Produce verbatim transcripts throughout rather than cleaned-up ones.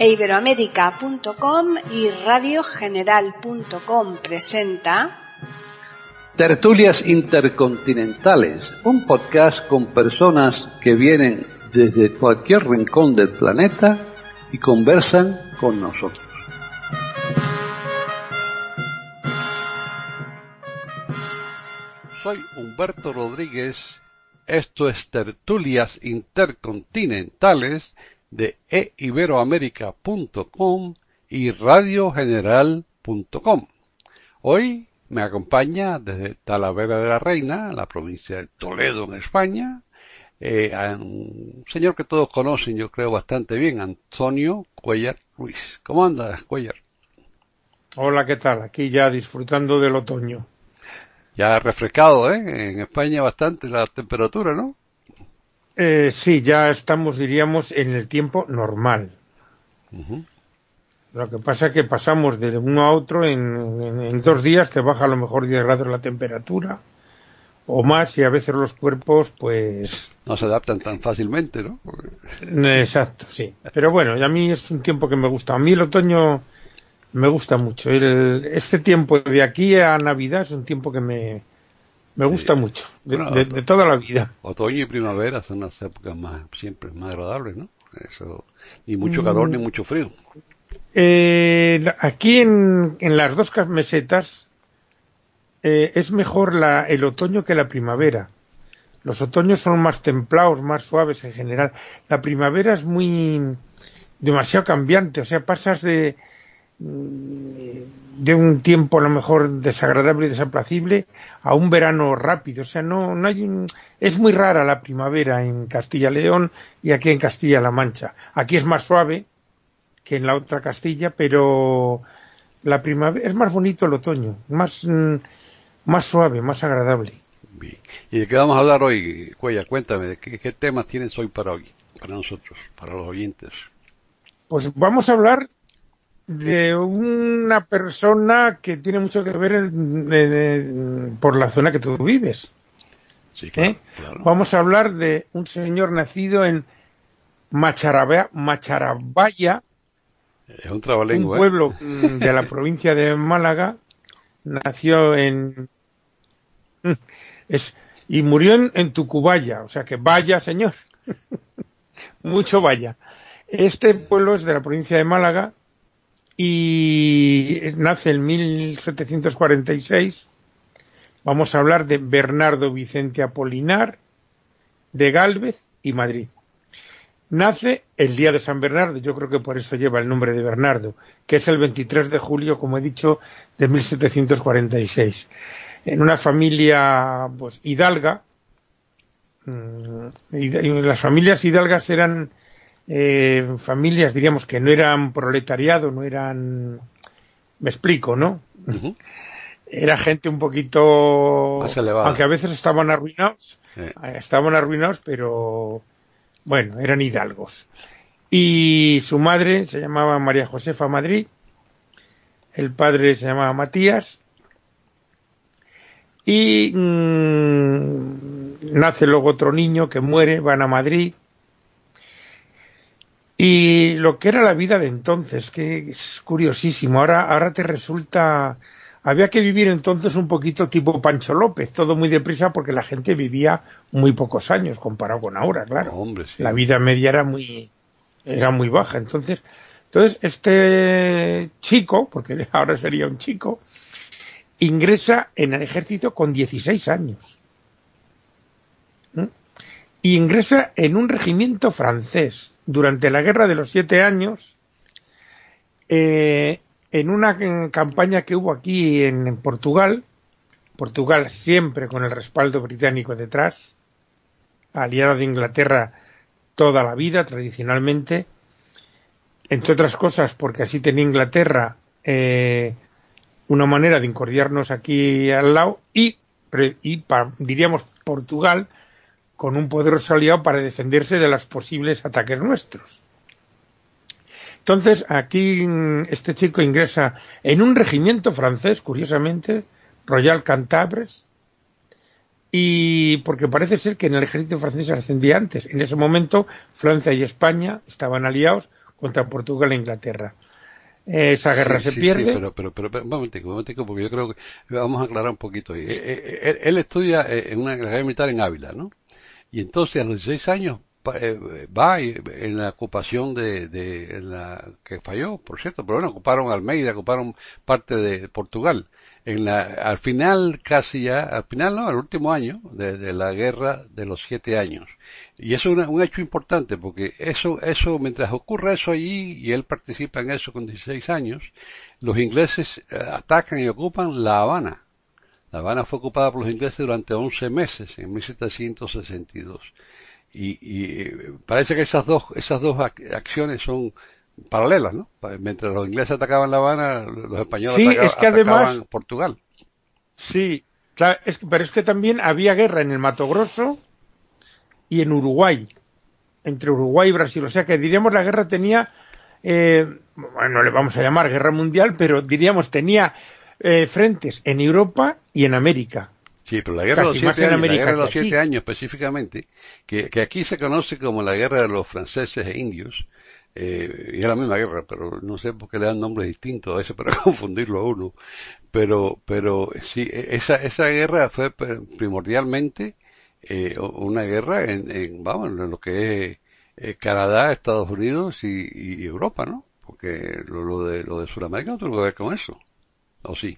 e iberoamérica punto com y radio general punto com presenta Tertulias Intercontinentales, un podcast con personas que vienen desde cualquier rincón del planeta y conversan con nosotros. Soy Humberto Rodríguez, esto es Tertulias Intercontinentales de e iberoamérica punto com y radio general punto com. Hoy me acompaña desde Talavera de la Reina, la provincia de Toledo, en España, eh, un señor que todos conocen, yo creo bastante bien, Antonio Cuellar Ruiz. ¿Cómo andas, Cuellar? Hola, ¿qué tal? Aquí ya disfrutando del otoño. Ya refrescado, ¿eh? En España bastante la temperatura, ¿no? Eh, sí, ya estamos, diríamos, en el tiempo normal. Uh-huh. Lo que pasa es que pasamos de uno a otro, en, en, en dos días te baja a lo mejor diez grados la temperatura, o más, y a veces los cuerpos, pues... no se adaptan tan fácilmente, ¿no? Porque... Exacto, sí. Pero bueno, a mí es un tiempo que me gusta. A mí el otoño me gusta mucho. El, este tiempo de aquí a Navidad es un tiempo que me... Me gusta sí. mucho, de, bueno, de, de toda la vida. Otoño y primavera son las épocas más, siempre más agradables, ¿no? Eso, ni mucho calor mm, ni mucho frío. Eh, aquí en, en las dos mesetas eh, es mejor la, el otoño que la primavera. Los otoños son más templados, más suaves en general. La primavera es muy demasiado cambiante, o sea, pasas de de un tiempo a lo mejor desagradable y desaplacible a un verano rápido, o sea, no, no hay un... es muy rara la primavera en Castilla y León y aquí en Castilla-La Mancha. Aquí es más suave que en la otra Castilla, pero la primavera es más bonito el otoño, más, más suave, más agradable. Bien. ¿Y de qué vamos a hablar hoy, Cuellar? Cuéntame, ¿de qué, qué temas tienes hoy para hoy, para nosotros, para los oyentes? Pues vamos a hablar de una persona que tiene mucho que ver en, en, en, por la zona que tú vives. Sí, claro, ¿Eh? claro. Vamos a hablar de un señor nacido en Macharabaya, Macharabaya, es un trabalengua, un pueblo ¿eh? de la provincia de Málaga. Nació en... Es, y murió en, en Tucubaya, o sea que vaya, señor. Mucho vaya. Este pueblo es de la provincia de Málaga y nace en mil setecientos cuarenta y seis. Vamos a hablar de Bernardo Vicente Apolinar, de Gálvez y Madrid. Nace el día de San Bernardo, yo creo que por eso lleva el nombre de Bernardo, que es el veintitrés de julio, como he dicho, de mil setecientos cuarenta y seis. En una familia pues hidalga, y las familias hidalgas eran Eh, familias, diríamos, que no eran proletariado, no eran... Me explico, ¿no? Uh-huh. Era gente un poquito... aunque a veces estaban arruinados, eh. estaban arruinados, pero bueno, eran hidalgos. Y su madre se llamaba María Josefa Madrid, el padre se llamaba Matías, y mmm, nace luego otro niño que muere, van a Madrid. Y lo que era la vida de entonces, que es curiosísimo, ahora, ahora te resulta... Había que vivir entonces un poquito tipo Pancho López, todo muy deprisa porque la gente vivía muy pocos años comparado con ahora, claro. Oh, hombre, sí. La vida media era muy, era muy baja. Entonces, entonces este chico, porque ahora sería un chico, ingresa en el ejército con dieciséis años. ¿Mm? Y ingresa en un regimiento francés durante la Guerra de los Siete Años, eh, en una campaña que hubo aquí en, en Portugal, Portugal siempre con el respaldo británico detrás, aliado de Inglaterra toda la vida, tradicionalmente, entre otras cosas porque así tenía Inglaterra eh, una manera de incordiarnos aquí al lado, y, y pa, diríamos Portugal con un poderoso aliado para defenderse de los posibles ataques nuestros. Entonces, aquí este chico ingresa en un regimiento francés, curiosamente, Royal Cantabres, y porque parece ser que en el ejército francés se ascendía antes. En ese momento, Francia y España estaban aliados contra Portugal e Inglaterra. Esa guerra sí, se sí, pierde. Sí, pero, pero, pero, pero, un momentico, un momentico, porque yo creo que vamos a aclarar un poquito. Él, él, él estudia en una academia militar en Ávila, ¿no? Y entonces a los dieciséis años va en la ocupación de, de en la que falló, por cierto, pero bueno, ocuparon Almeida, ocuparon parte de Portugal. En la, al final casi ya, al final no, al último año de, de la guerra de los siete años. Y eso es una, un hecho importante porque eso, eso, mientras ocurre eso allí y él participa en eso con dieciséis años, los ingleses eh, atacan y ocupan La Habana. La Habana fue ocupada por los ingleses durante once meses, en mil setecientos sesenta y dos. Y, y parece que esas dos, esas dos acciones son paralelas, ¿no? Mientras los ingleses atacaban La Habana, los españoles sí, atacaban, es que atacaban además, Portugal. Sí, claro, es que, pero es que también había guerra en el Mato Grosso y en Uruguay, entre Uruguay y Brasil. O sea que diríamos la guerra tenía, eh, bueno, le vamos a llamar guerra mundial, pero diríamos tenía eh, frentes en Europa y en América. Sí, pero la guerra, de los, siete años, América la guerra de los siete años específicamente, que, que aquí se conoce como la guerra de los franceses e indios, eh, y es la misma guerra, pero no sé por qué le dan nombres distintos a veces para confundirlo a uno, pero, pero sí, esa, esa guerra fue primordialmente eh, una guerra en, en, vamos, en lo que es eh, Canadá, Estados Unidos y, y Europa, ¿no? Porque lo, lo de, lo de Sudamérica no tuvo que ver con eso, ¿o sí?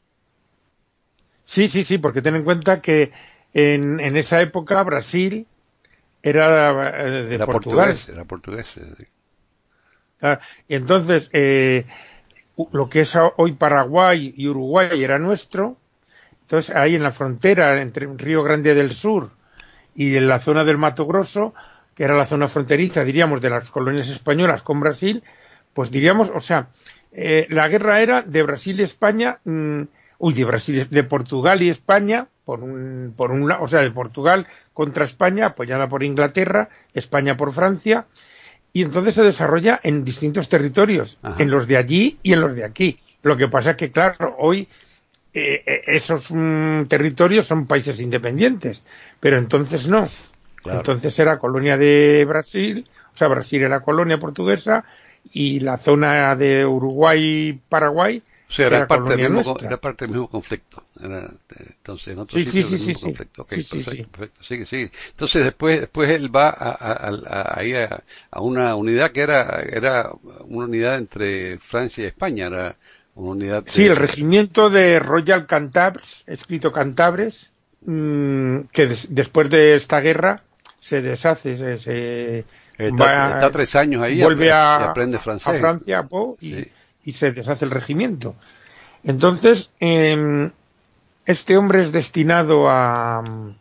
Sí, sí, sí, porque ten en cuenta que en, en esa época Brasil era eh, de era Portugal. Portugués, era portugués. Sí. Claro, y entonces, eh, lo que es hoy Paraguay y Uruguay era nuestro. Entonces, ahí en la frontera entre Río Grande del Sur y en la zona del Mato Grosso, que era la zona fronteriza, diríamos, de las colonias españolas con Brasil, pues diríamos, o sea, eh, la guerra era de Brasil y España... Mmm, Uy, de Brasil, de Portugal y España, por un, por un lado, o sea, de Portugal contra España, apoyada por Inglaterra, España por Francia, y entonces se desarrolla en distintos territorios, Ajá. en los de allí y en los de aquí. Lo que pasa es que, claro, hoy eh, esos mm, territorios son países independientes, pero entonces no. Claro. Entonces era colonia de Brasil, o sea, Brasil era colonia portuguesa, y la zona de Uruguay, Paraguay, o sea, era, era, parte del mismo, era parte del mismo conflicto. Era, entonces, en otro sí, sitio sí, del sí, mismo sí, conflicto. Okay, sí, perfecto, sí, sí. perfecto. Sigue, sigue. Entonces, después, después él va a, a, a, ahí a, a una unidad que era, era una unidad entre Francia y España. Era una unidad. De... Sí, el regimiento de Royal Cantabres, escrito Cantabres, mmm, que des, después de esta guerra se deshace, se, se está, va, está tres años ahí, vuelve a, a, aprende francés. a Francia po, y, sí. y se deshace el regimiento. Entonces, eh, este hombre es destinado a,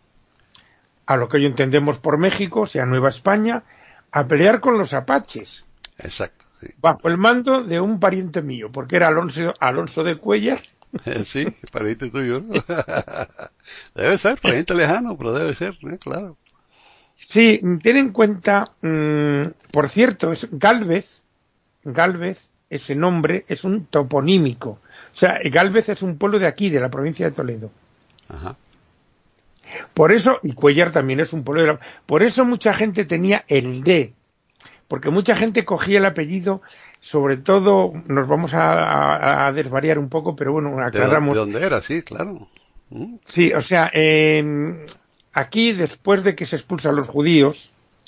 a lo que hoy entendemos por México, o sea, Nueva España, a pelear con los apaches. Exacto, sí. Bajo el mando de un pariente mío, porque era Alonso, Alonso de Cuéllar. Sí, pariente tuyo, ¿no? Debe ser, pariente lejano, pero debe ser, ¿eh? Claro. Sí, ten en cuenta, mmm, por cierto, es Gálvez, Gálvez, ese nombre es un toponímico. O sea, Gálvez es un pueblo de aquí, de la provincia de Toledo. Ajá. Por eso, y Cuéllar también es un pueblo de la... Por eso mucha gente tenía el D, porque mucha gente cogía el apellido, sobre todo, nos vamos a, a, a desvariar un poco, pero bueno, aclaramos. ¿De dónde era? Sí, claro. ¿Mm? Sí, o sea, eh, aquí, después de que se expulsan los judíos,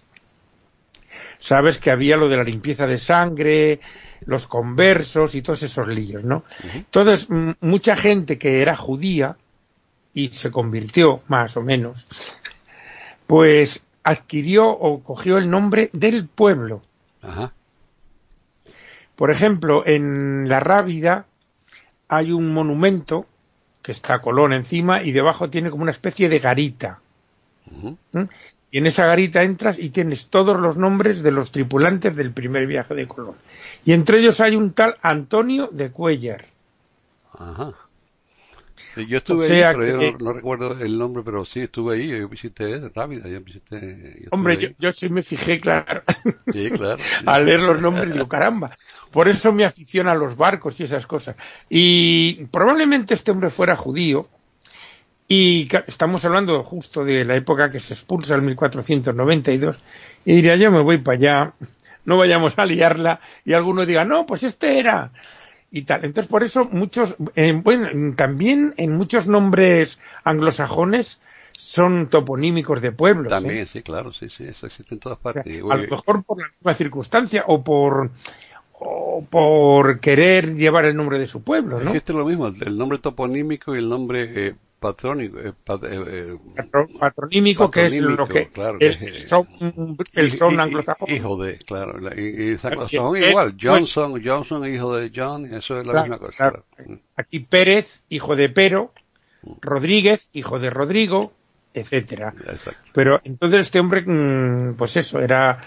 sabes que había lo de la limpieza de sangre, los conversos y todos esos líos, ¿no? Uh-huh. Entonces, m- mucha gente que era judía y se convirtió, más o menos, pues adquirió o cogió el nombre del pueblo. Uh-huh. Por ejemplo, en La Rábida hay un monumento que está Colón encima y debajo tiene como una especie de garita. Uh-huh. ¿Mm? Y en esa garita entras y tienes todos los nombres de los tripulantes del primer viaje de Colón. Y entre ellos hay un tal Antonio de Cuéllar. Ajá. Sí, yo estuve o sea, ahí, pero que, yo no, no recuerdo el nombre, pero sí estuve ahí. Yo visité Rábida, yo visité... Yo hombre, yo, yo sí me fijé, claro. Sí, claro. Sí. Al leer los nombres digo, caramba. Por eso me aficiona a los barcos y esas cosas. Y probablemente este hombre fuera judío. Y estamos hablando justo de la época que se expulsa en mil cuatrocientos noventa y dos, y diría yo me voy para allá, no vayamos a liarla y alguno diga, no, pues este era y tal. Entonces por eso muchos, eh, bueno, también en muchos nombres anglosajones son toponímicos de pueblos. También, ¿eh? sí, claro, sí, sí, eso existe en todas partes. O sea, a lo mejor por la misma circunstancia o por o por querer llevar el nombre de su pueblo, ¿no? Existe lo mismo, el nombre toponímico y el nombre eh, patrónico, eh, pat, eh, eh, Patro, patronímico, que es lo que claro, el, que es, son, el son anglosajón. Hijo de, claro, y, y anglosajón igual, Johnson, Johnson, hijo de John, eso es la claro, misma cosa. Claro. Claro. Aquí Pérez, hijo de Pero, Rodríguez, hijo de Rodrigo, etcétera. Exacto. Pero entonces este hombre, pues eso, era,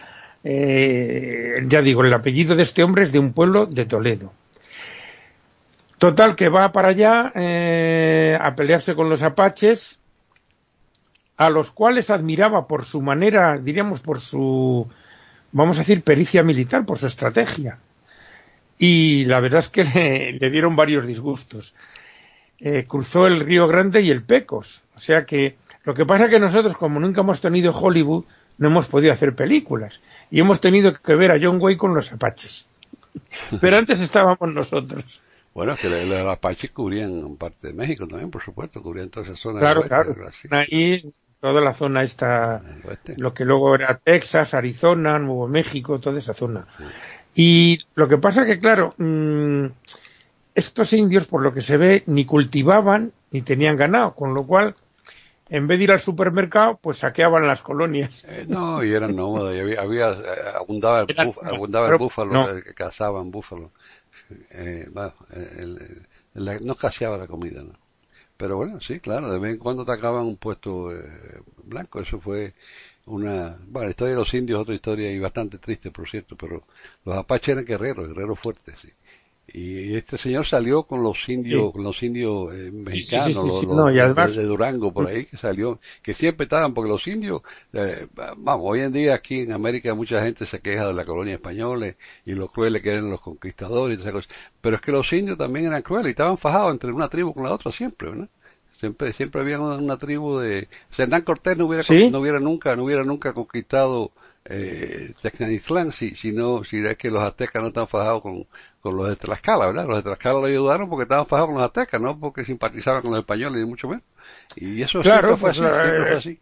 eh, ya digo, el apellido de este hombre es de un pueblo de Toledo. Total, que va para allá eh, a pelearse con los apaches, a los cuales admiraba por su manera, diríamos, por su, vamos a decir, pericia militar, por su estrategia. Y la verdad es que le, le dieron varios disgustos. Eh, cruzó el Río Grande y el Pecos. O sea que, lo que pasa es que nosotros, como nunca hemos tenido Hollywood, no hemos podido hacer películas. Y hemos tenido que ver a John Wayne con los apaches. Pero antes estábamos nosotros. Bueno, es que los apaches cubrían parte de México también, por supuesto, cubrían toda esa zona. Claro, del oeste, claro. Ahí, toda la zona esta, lo que luego era Texas, Arizona, Nuevo México, toda esa zona. Sí. Y lo que pasa que, claro, mmm, estos indios, por lo que se ve, ni cultivaban ni tenían ganado, con lo cual, en vez de ir al supermercado, pues saqueaban las colonias. Eh, no, y eran nómadas, y había, había abundaba el, buf, abundaba el búfalo, no. que cazaban búfalos. Eh, bueno, el, el, el, no escaseaba la comida, ¿no? Pero bueno, sí, claro, de vez en cuando atacaban un puesto eh, blanco. Eso fue una, bueno, la historia de los indios es otra historia y bastante triste, por cierto, pero los apaches eran guerreros, guerreros fuertes, sí. Y este señor salió con los indios, sí. con los indios eh, mexicanos, sí, sí, sí, sí. los, No, y además, de, de Durango por ahí, que salió, que siempre estaban, porque los indios, eh, vamos, hoy en día aquí en América mucha gente se queja de la colonia española y lo crueles que eran los conquistadores y esas cosas, pero es que los indios también eran crueles y estaban fajados entre una tribu con la otra siempre, ¿verdad? Siempre, siempre había una, una tribu de, Hernán Cortés no hubiera, ¿sí? no hubiera nunca, no hubiera nunca conquistado eh, Tenochtitlán si, si no, si es que los aztecas no están fajados con, con los de Tlaxcala, ¿verdad? Los de Tlaxcala lo ayudaron porque estaban fajados con los aztecas, no porque simpatizaban con los españoles, ni mucho menos. Y eso claro, siempre, fue pues, así, eh, siempre fue así.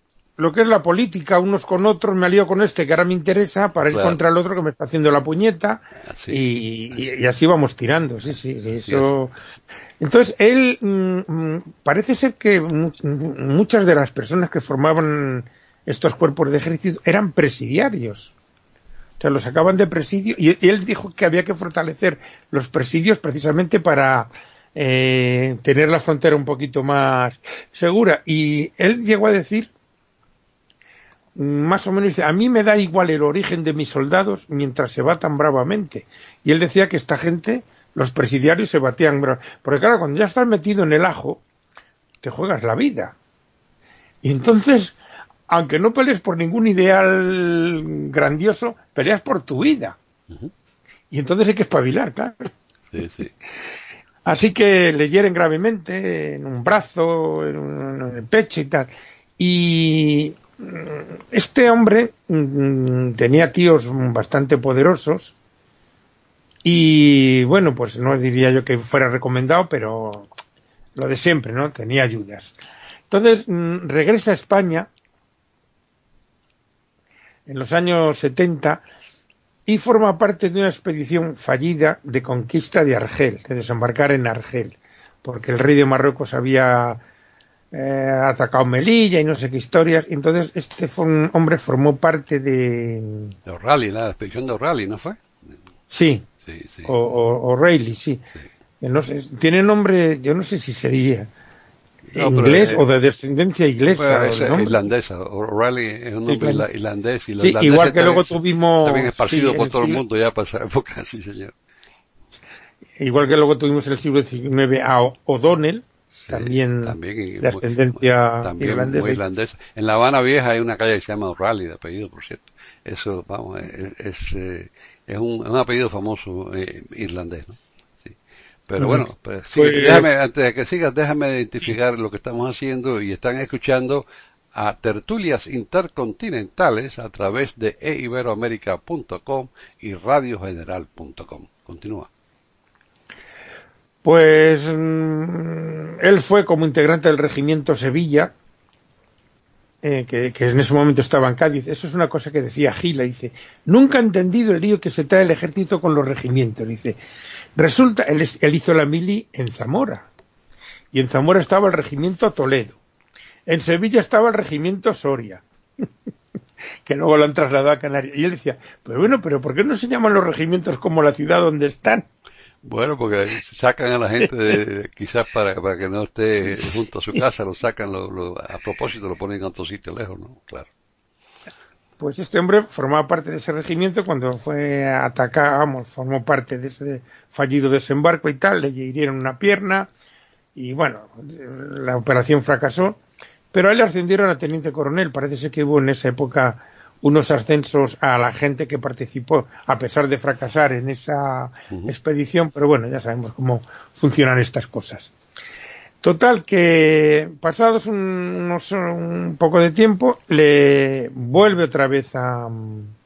Lo que es la política, unos con otros, me alío con este que ahora me interesa para ir claro. contra el otro que me está haciendo la puñeta así. Y, y, y así vamos tirando, sí, sí, sí eso. Entonces, él, mmm, parece ser que m- muchas de las personas que formaban estos cuerpos de ejército eran presidiarios. O sea, los sacaban de presidio y, y él dijo que había que fortalecer los presidios precisamente para eh, tener la frontera un poquito más segura. Y él llegó a decir, más o menos, dice, a mí me da igual el origen de mis soldados mientras se batan bravamente. Y él decía que esta gente, los presidiarios se batían bravamente. Porque claro, cuando ya estás metido en el ajo, te juegas la vida. Y entonces, aunque no pelees por ningún ideal grandioso, peleas por tu vida. Uh-huh. Y entonces hay que espabilar, claro. Sí, sí. Así que le hieren gravemente en un brazo, en, un, en el pecho y tal. Y este hombre mmm, tenía tíos bastante poderosos y bueno, pues no diría yo que fuera recomendado, pero lo de siempre, ¿no? Tenía ayudas. Entonces mmm, regresa a España en los años setenta y forma parte de una expedición fallida de conquista de Argel, de desembarcar en Argel, porque el rey de Marruecos había eh, atacado Melilla y no sé qué historias, y entonces este for- hombre formó parte de... De O'Reilly, la expedición de O'Reilly, ¿no fue? Sí, sí, sí. O, o, O'Reilly, sí. sí. No sé, tiene nombre, yo no sé si sería... No, inglés pero, eh, o de descendencia inglesa es irlandesa. O'Reilly es un nombre sí, irlandés y los sí, igual que luego tuvimos también esparcido sí, por todo siglo, el mundo ya para esa época, sí señor. Igual que luego tuvimos en el siglo diecinueve a O'Donnell, sí, también, también de ascendencia también irlandesa. Muy irlandesa. En La Habana Vieja hay una calle que se llama O'Reilly, de apellido, por cierto. Eso, vamos, es es, eh, es, un, es un apellido famoso eh, irlandés, ¿no? Pero bueno, pues, sí, pues, déjame, antes de que sigas, déjame identificar lo que estamos haciendo y están escuchando a tertulias intercontinentales a través de e iberoamerica punto com y radio general punto com. Continúa. Pues mmm, él fue como integrante del regimiento Sevilla, eh, que, que en ese momento estaba en Cádiz. Eso es una cosa que decía Gila, dice, nunca ha entendido el lío que se trae el ejército con los regimientos. Dice, resulta, él, él hizo la mili en Zamora, y en Zamora estaba el regimiento Toledo, en Sevilla estaba el regimiento Soria, que luego lo han trasladado a Canarias. Y él decía, pues bueno, pero ¿por qué no se llaman los regimientos como la ciudad donde están? Bueno, porque sacan a la gente de, quizás para, para que no esté junto a su casa, lo sacan lo, lo, a propósito, lo ponen en otro sitio lejos, ¿no? Claro. Pues este hombre formaba parte de ese regimiento cuando fue atacado, vamos, formó parte de ese fallido desembarco y tal, le hirieron una pierna y bueno, la operación fracasó, pero a él le ascendieron a teniente coronel. Parece ser que hubo en esa época unos ascensos a la gente que participó, a pesar de fracasar en esa uh-huh. expedición, pero bueno, ya sabemos cómo funcionan estas cosas. Total, que pasados un, unos, un poco de tiempo, le vuelve otra vez a, a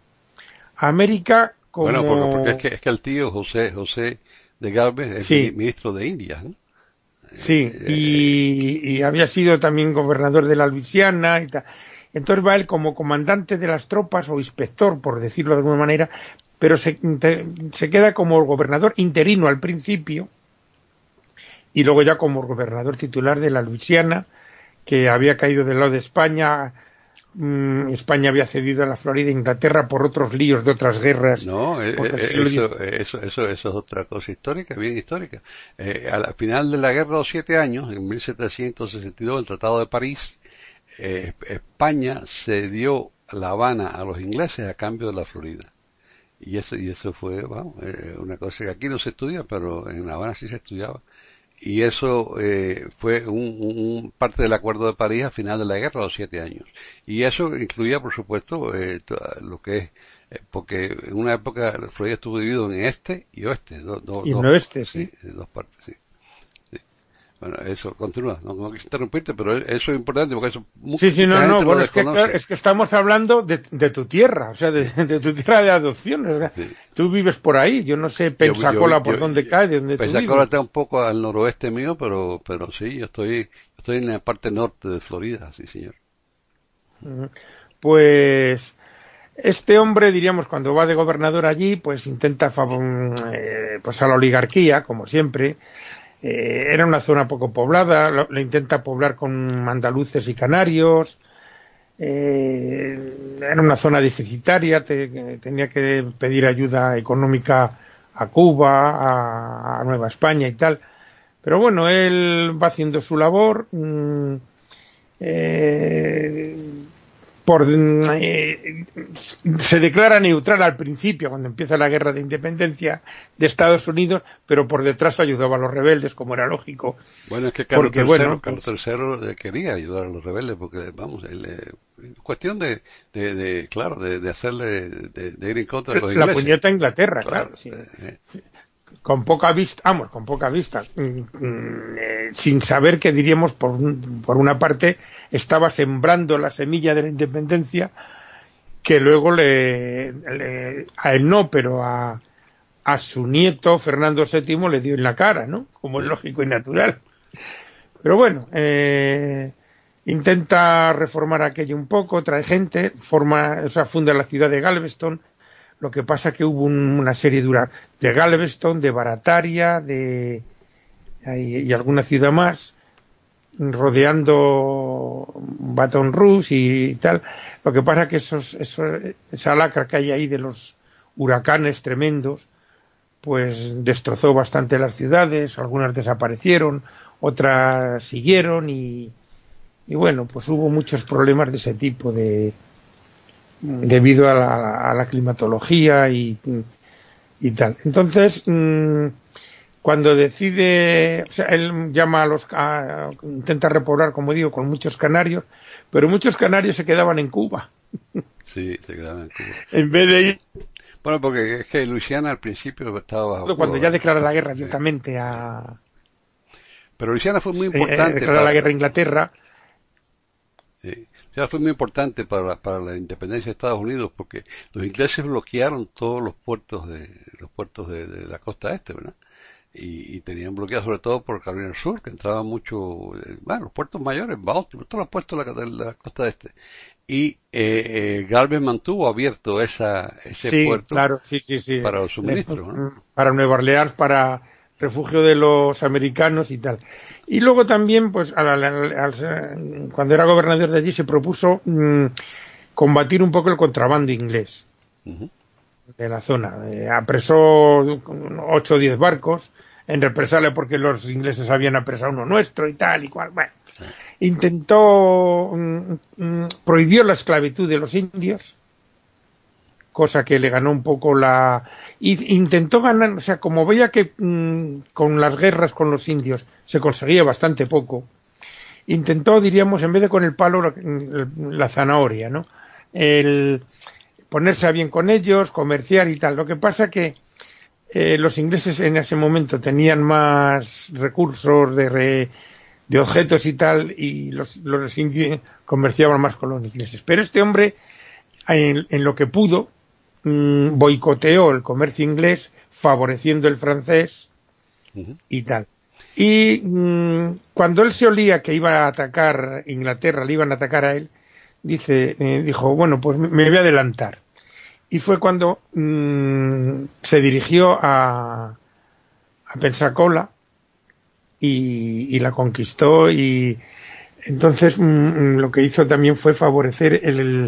América como... Bueno, porque, porque es, que, es que el tío José José de Galvez es sí. ministro de Indias, ¿no? Sí, eh, y, y había sido también gobernador de la Luisiana y tal. Entonces va él como comandante de las tropas o inspector, por decirlo de alguna manera, pero se, se queda como gobernador interino al principio y luego ya como gobernador titular de la Luisiana, que había caído del lado de España. Mm, España había cedido a la Florida e Inglaterra por otros líos de otras guerras. No, eh, eso, eso, eso, eso es otra cosa histórica, bien histórica. Eh, al final de la Guerra de los Siete Años, en mil setecientos sesenta y dos, el Tratado de París, Eh, España cedió La Habana a los ingleses a cambio de la Florida, y eso y eso fue bueno, eh, una cosa que aquí no se estudia, pero en La Habana sí se estudiaba, y eso eh, fue un, un parte del Acuerdo de París al final de la Guerra de los Siete Años, y eso incluía por supuesto eh, lo que es eh, porque en una época la Florida estuvo dividido en este y oeste, do, do, y dos, oeste, sí, sí, dos partes, sí. Bueno, eso, continúa, no, no quise interrumpirte, pero eso es importante porque eso... Sí, sí, no, no, bueno, es que, claro, es que estamos hablando de, de tu tierra, o sea, de, de tu tierra de adopción, ¿verdad? Sí. Tú vives por ahí, yo no sé Pensacola yo, yo, por yo, dónde yo, cae, de dónde Pensacola tú vives. está un poco al noroeste mío, pero pero sí, yo estoy estoy en la parte norte de Florida, sí, señor. Pues... este hombre, diríamos, cuando va de gobernador allí, pues intenta eh, pues a la oligarquía, como siempre. Eh, era una zona poco poblada, lo, lo intenta poblar con andaluces y canarios, eh, era una zona deficitaria, te, tenía que pedir ayuda económica a Cuba, a, a Nueva España y tal, pero bueno, él va haciendo su labor, mmm, eh, por eh, se declara neutral al principio cuando empieza la guerra de independencia de Estados Unidos, pero por detrás ayudaba a los rebeldes, como era lógico. Bueno, es que Carlos porque, tercero, bueno, Carlos tercero quería ayudar a los rebeldes porque, vamos, él, eh, cuestión de, de, de claro, de, de hacerle, de, de ir en contra de los ingleses. La puñeta a Inglaterra, claro, claro sí. eh, sí. Con poca vista, vamos, con poca vista, eh, sin saber que diríamos, por, por una parte, estaba sembrando la semilla de la independencia, que luego le, le a él no, pero a, a su nieto, Fernando séptimo, le dio en la cara, ¿no? Como es lógico y natural. Pero bueno, eh, intenta reformar aquello un poco, trae gente, forma, o sea, funda la ciudad de Galveston. Lo que pasa que hubo un, una serie dura de Galveston, de Barataria, de y, y alguna ciudad más, rodeando Baton Rouge y, y tal. Lo que pasa que esos, esos, esa lacra que hay ahí de los huracanes tremendos, pues destrozó bastante las ciudades, algunas desaparecieron, otras siguieron y, y bueno, pues hubo muchos problemas de ese tipo de debido a la, a la climatología y, y tal. Entonces, mmm, cuando decide, o sea, él llama a los, a, intenta repoblar, como digo, con muchos canarios, pero muchos canarios se quedaban en Cuba. Sí, se quedaban en Cuba. En vez de ir... Bueno, porque es que Luisiana al principio estaba bajo Cuba. Cuando ya declara la guerra abiertamente a... Pero Luisiana fue muy importante. Eh, declara para... la guerra a Inglaterra. Sí. sea, fue muy importante para, para la independencia de Estados Unidos porque los ingleses bloquearon todos los puertos de los puertos de, de la costa este, ¿verdad? Y, y tenían bloqueados sobre todo por Carolina del Sur, que entraba mucho, eh, bueno, los puertos mayores, Baltimore, todos los puertos de la, de la costa este. Y eh, eh, Garvey mantuvo abierto esa, ese sí, puerto claro, sí, sí, sí. para los suministros, ¿no? Para Nueva Orleans, para refugio de los americanos y tal. Y luego también, pues, al, al, al, cuando era gobernador de allí, se propuso mmm, combatir un poco el contrabando inglés uh-huh. de la zona. Eh, apresó ocho o diez barcos en represalia porque los ingleses habían apresado uno nuestro y tal y cual. Bueno, sí. Intentó, mmm, mmm, prohibió la esclavitud de los indios, cosa que le ganó un poco la... Y intentó ganar, o sea, como veía que mmm, con las guerras con los indios se conseguía bastante poco, intentó, diríamos, en vez de con el palo, la, la zanahoria, ¿no? El ponerse a bien con ellos, comerciar y tal. Lo que pasa que eh, los ingleses en ese momento tenían más recursos de, re, de objetos y tal, y los, los indios comerciaban más con los ingleses. Pero este hombre, en, en lo que pudo, boicoteó el comercio inglés favoreciendo el francés uh-huh. y tal. Y mmm, cuando él se olía que iba a atacar Inglaterra, le iban a atacar a él, dice, eh, dijo, bueno, pues me voy a adelantar. Y fue cuando mmm, se dirigió a, a Pensacola y, y la conquistó, y entonces mmm, lo que hizo también fue favorecer el, el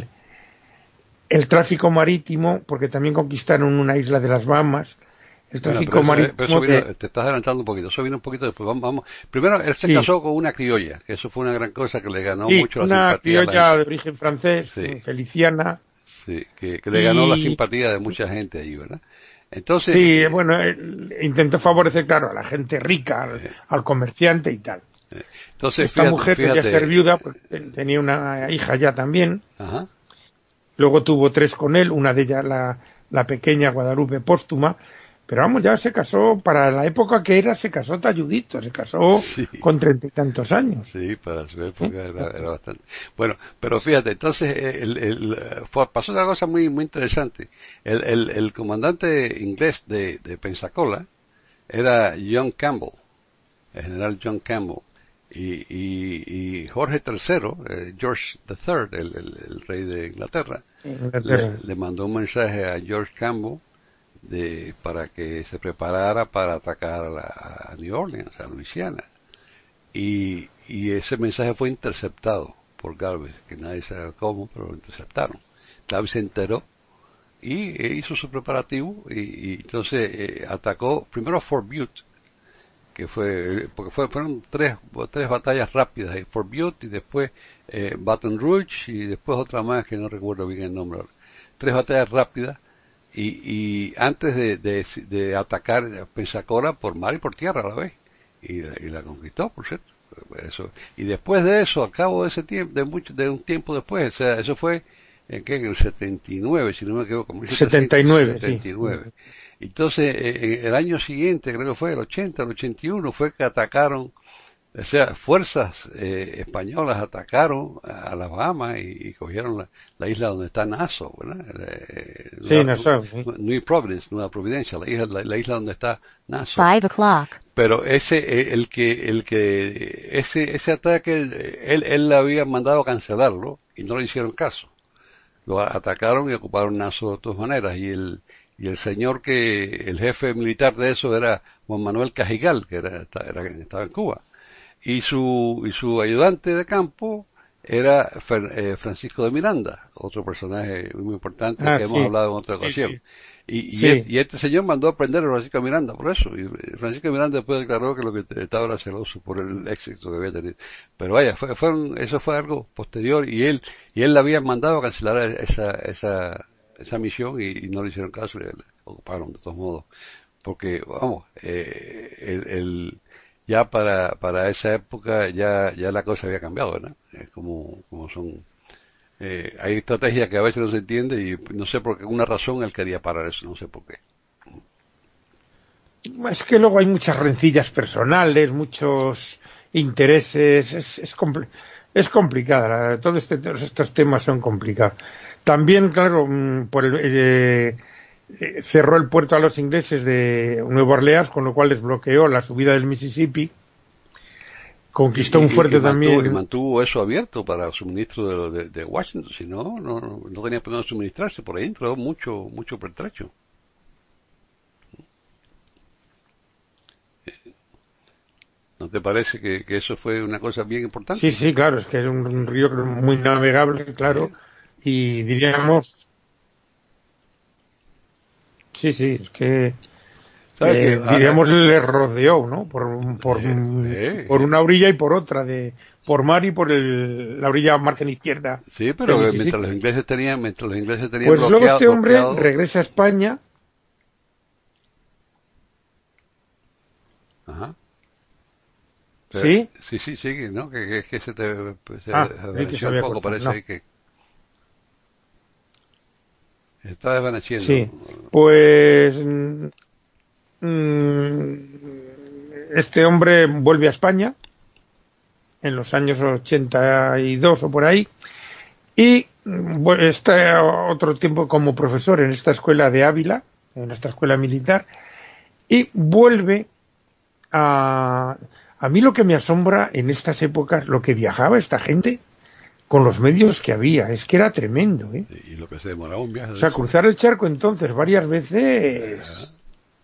el tráfico marítimo, porque también conquistaron una isla de las Bahamas. El tráfico bueno, pero marítimo. Eso, pero eso vino, de... Te estás adelantando un poquito. Eso vino un poquito después. Vamos, vamos. Primero, él se sí. casó con una criolla, que eso fue una gran cosa que le ganó sí, mucho la una simpatía. Una criolla de origen francés, sí. Feliciana. Sí, que, que le ganó y... la simpatía de mucha gente allí, ¿verdad? Entonces. Sí, eh, bueno, intentó favorecer, claro, a la gente rica, al, eh, al comerciante y tal. Eh, entonces, Esta fíjate, mujer fíjate, quería ser viuda, porque tenía una hija ya también. Ajá. Luego tuvo tres con él, una de ellas la, la pequeña Guadalupe póstuma, pero vamos, ya se casó, para la época que era, se casó talludito, se casó sí. con treinta y tantos años. Sí, para su época era, era bastante. Bueno, pero fíjate, entonces el, el, fue, pasó una cosa muy muy interesante. El, el, el comandante inglés de, de Pensacola era John Campbell, el general John Campbell. Y, y, y Jorge tercero, eh, George tercero, el, el, el rey de Inglaterra, le, le mandó un mensaje a George Campbell de, para que se preparara para atacar a, la, a New Orleans, a Luisiana. Y, y ese mensaje fue interceptado por Garvey, que nadie sabe cómo, pero lo interceptaron. Garvey se enteró y eh, hizo su preparativo y, y entonces eh, atacó primero a Fort Butte, que fue, porque fue, fueron tres, tres batallas rápidas, eh, Fort Butte y después eh, Baton Rouge y después otra más que no recuerdo bien el nombre. Tres batallas rápidas y, y antes de, de, de atacar Pensacola por mar y por tierra a la vez. Y, y la conquistó, por cierto. Eso. Y después de eso, al cabo de ese tiempo, de mucho, de un tiempo después, o sea, eso fue en, ¿qué? En el setenta y nueve, si no me equivoco. setenta y nueve, setenta y nueve. Sí. Entonces, eh, el año siguiente, creo que fue el ochenta, el ochenta y uno, fue que atacaron, o sea, fuerzas eh, españolas atacaron a las Bahamas y, y cogieron la, la isla donde está Nassau, ¿verdad? Eh, sí, Nassau. Sí. New Providence, Nueva Providencia, la isla, la, la isla donde está Nassau. Five o'clock. Pero ese, el que, el que, ese, ese ataque, él, él le había mandado a cancelarlo y no le hicieron caso. Lo atacaron y ocuparon Nassau de todas maneras y el, y el señor que, el jefe militar de eso era Juan Manuel Cajigal, que era, era, estaba en Cuba. Y su, y su ayudante de campo era Francisco de Miranda, otro personaje muy importante ah, que sí. hemos hablado en otra ocasión. Sí, sí. Y, y, sí. el, y este señor mandó a prender a Francisco de Miranda por eso. Y Francisco de Miranda después declaró que lo que estaba era celoso por el éxito que había tenido. Pero vaya, fue, fueron, eso fue algo posterior y él, y él le había mandado a cancelar esa, esa, esa misión y, y no le hicieron caso y le ocuparon de todos modos. Porque, vamos, eh, el, el, ya para, para esa época ya, ya la cosa había cambiado, ¿verdad? Es como, como son, eh, hay estrategias que a veces no se entiende y no sé por qué, una razón él quería parar eso, no sé por qué. Es que luego hay muchas rencillas personales, muchos intereses, es, es, comple- es complicada, todo este, todos estos temas son complicados. También, claro, por el, eh, eh, cerró el puerto a los ingleses de Nueva Orleans, con lo cual les bloqueó la subida del Mississippi. Conquistó y, un fuerte y, y mantuvo, también. Y mantuvo eso abierto para suministro de, de, de Washington, si no, no, no tenía por dónde suministrarse, por ahí entró mucho, mucho pertrecho. ¿No te parece que, que eso fue una cosa bien importante? Sí, sí, claro, es que es un, un río muy navegable, claro, y diríamos... Sí, sí, es que... Eh, que, diríamos, ahora, le rodeó, ¿no? Por, por, eh, eh, por una orilla y por otra, de por mar y por el, la orilla margen izquierda. Sí, pero mientras los ingleses tenían, mientras los ingleses tenían pues luego este hombre bloqueado. regresa a España. Ajá. Pero, ¿Sí? Sí, sí, sí, ¿no? Que, que, que se te pues, se ah, que se un poco, cortado, parece no. ahí que está desvaneciendo. Sí, pues este hombre vuelve a España en los años ochenta y dos o por ahí y está otro tiempo como profesor en esta escuela de Ávila, en esta escuela militar, y vuelve a... A mí lo que me asombra en estas épocas, lo que viajaba esta gente con los medios que había, es que era tremendo, ¿eh? Y lo que se demoraba un viaje. O sea, cruzar el charco entonces varias veces...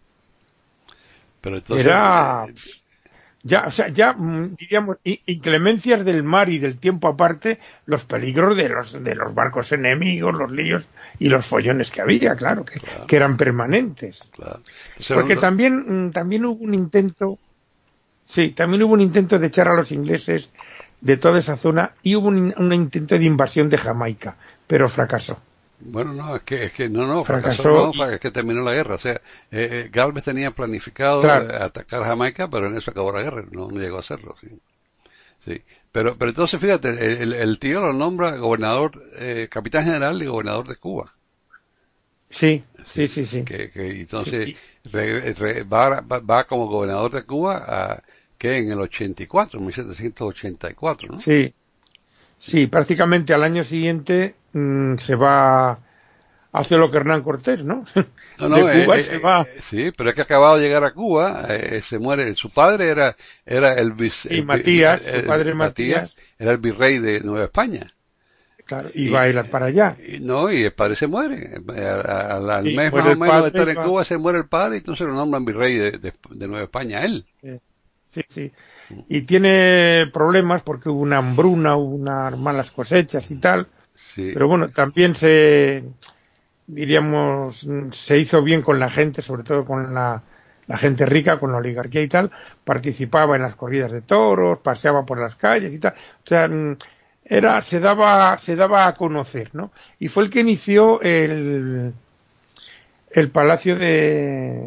Pero entonces... Era... Ya, o sea, ya, diríamos, inclemencias del mar y del tiempo aparte, los peligros de los de los barcos enemigos, los líos y los follones que había, claro, que, claro. que eran permanentes. Claro. Porque también, también hubo un intento... Sí, también hubo un intento de echar a los ingleses de toda esa zona y hubo un, un intento de invasión de Jamaica, pero fracasó. Bueno, no, es que, es que no, no, fracasó, fracasó, no, y... es que terminó la guerra. O sea, eh, eh, Galvez tenía planificado claro. atacar Jamaica, pero en eso acabó la guerra, no, no llegó a hacerlo. Sí, sí. Pero, pero entonces, fíjate, el, el tío lo nombra gobernador, eh, capitán general y gobernador de Cuba. Sí, sí, sí, sí. Que, que entonces sí. re, re, va, va, va como gobernador de Cuba a, que en el ochenta y cuatro, mil setecientos ochenta y cuatro, ¿no? Sí, sí, prácticamente al año siguiente mmm, se va, hace lo que Hernán Cortés, ¿no? No, no, de Cuba eh, se eh, va. Sí, pero es que acababa de llegar a Cuba, eh, se muere, su padre era, era el, vice, sí, el, Matías, el, su padre el, Matías, Matías, era el virrey de Nueva España. Claro, y, y va a ir para allá. Y, no, y el padre se muere. Al, al sí, mes pues más o menos de estar en va... Cuba se muere el padre y entonces lo nombran virrey de, de, de Nueva España, él. Sí, sí, sí. Y tiene problemas porque hubo una hambruna, hubo unas malas cosechas y tal. Sí. Pero bueno, también se, diríamos, se hizo bien con la gente, sobre todo con la, la gente rica, con la oligarquía y tal. Participaba en las corridas de toros, paseaba por las calles y tal. O sea, era, se daba, se daba a conocer, ¿no? Y fue el que inició el, el palacio de,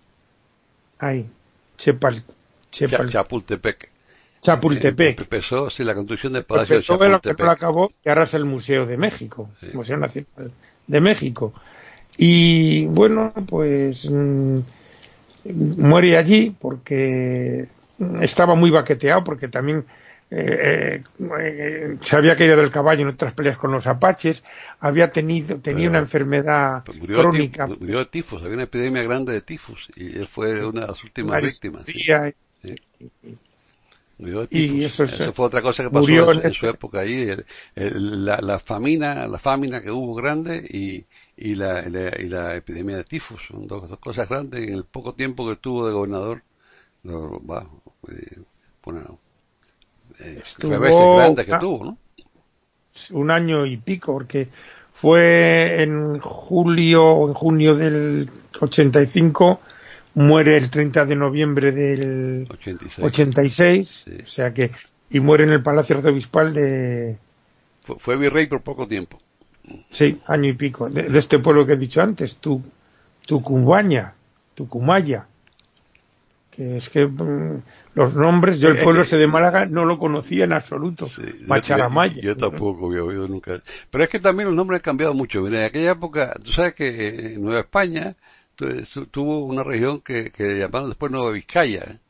ahí, Chepal, Chepal, Chapultepec. Chapultepec. Empezó, sí, la construcción del palacio empezó de Chapultepec. Lo que no lo acabó, y ahora es el Museo de México, sí. Museo Nacional de México. Y bueno, pues mmm, muere allí porque estaba muy baqueteado, porque también Eh, eh, se había caído del caballo en otras peleas con los apaches, había tenido tenía Pero, una enfermedad murió crónica. De tifus, murió de tifus, había una epidemia grande de tifus y él fue una de las últimas María, víctimas. Sí. Sí. Sí. Murió de tifus. Y eso, es, eso fue otra cosa que pasó murió en, en su época ahí, el, el, la, la famina, la famina que hubo grande y, y, la, y, la, y la epidemia de tifus, son dos, dos cosas grandes en el poco tiempo que estuvo de gobernador. Lo, va, eh, bueno, estuvo grande que tuvo, ¿no? Un año y pico, porque fue en julio, en junio del ochenta y cinco, muere el treinta de noviembre del ochenta y seis, ochenta y seis sí. O sea que, y muere en el Palacio Arzobispal de... Fue, fue virrey por poco tiempo. Sí, año y pico, de, de este pueblo que he dicho antes, tu, Tucumaya, Tucumaya. Que es que mmm, los nombres, yo el pueblo ese de Málaga no lo conocía en absoluto. Sí, Macharamaya. Yo, yo, yo tampoco había oído nunca. Pero es que también los nombres han cambiado mucho. Mira, en aquella época, tú sabes que en Nueva España tu, tuvo una región que, que llamaron después Nueva Vizcaya.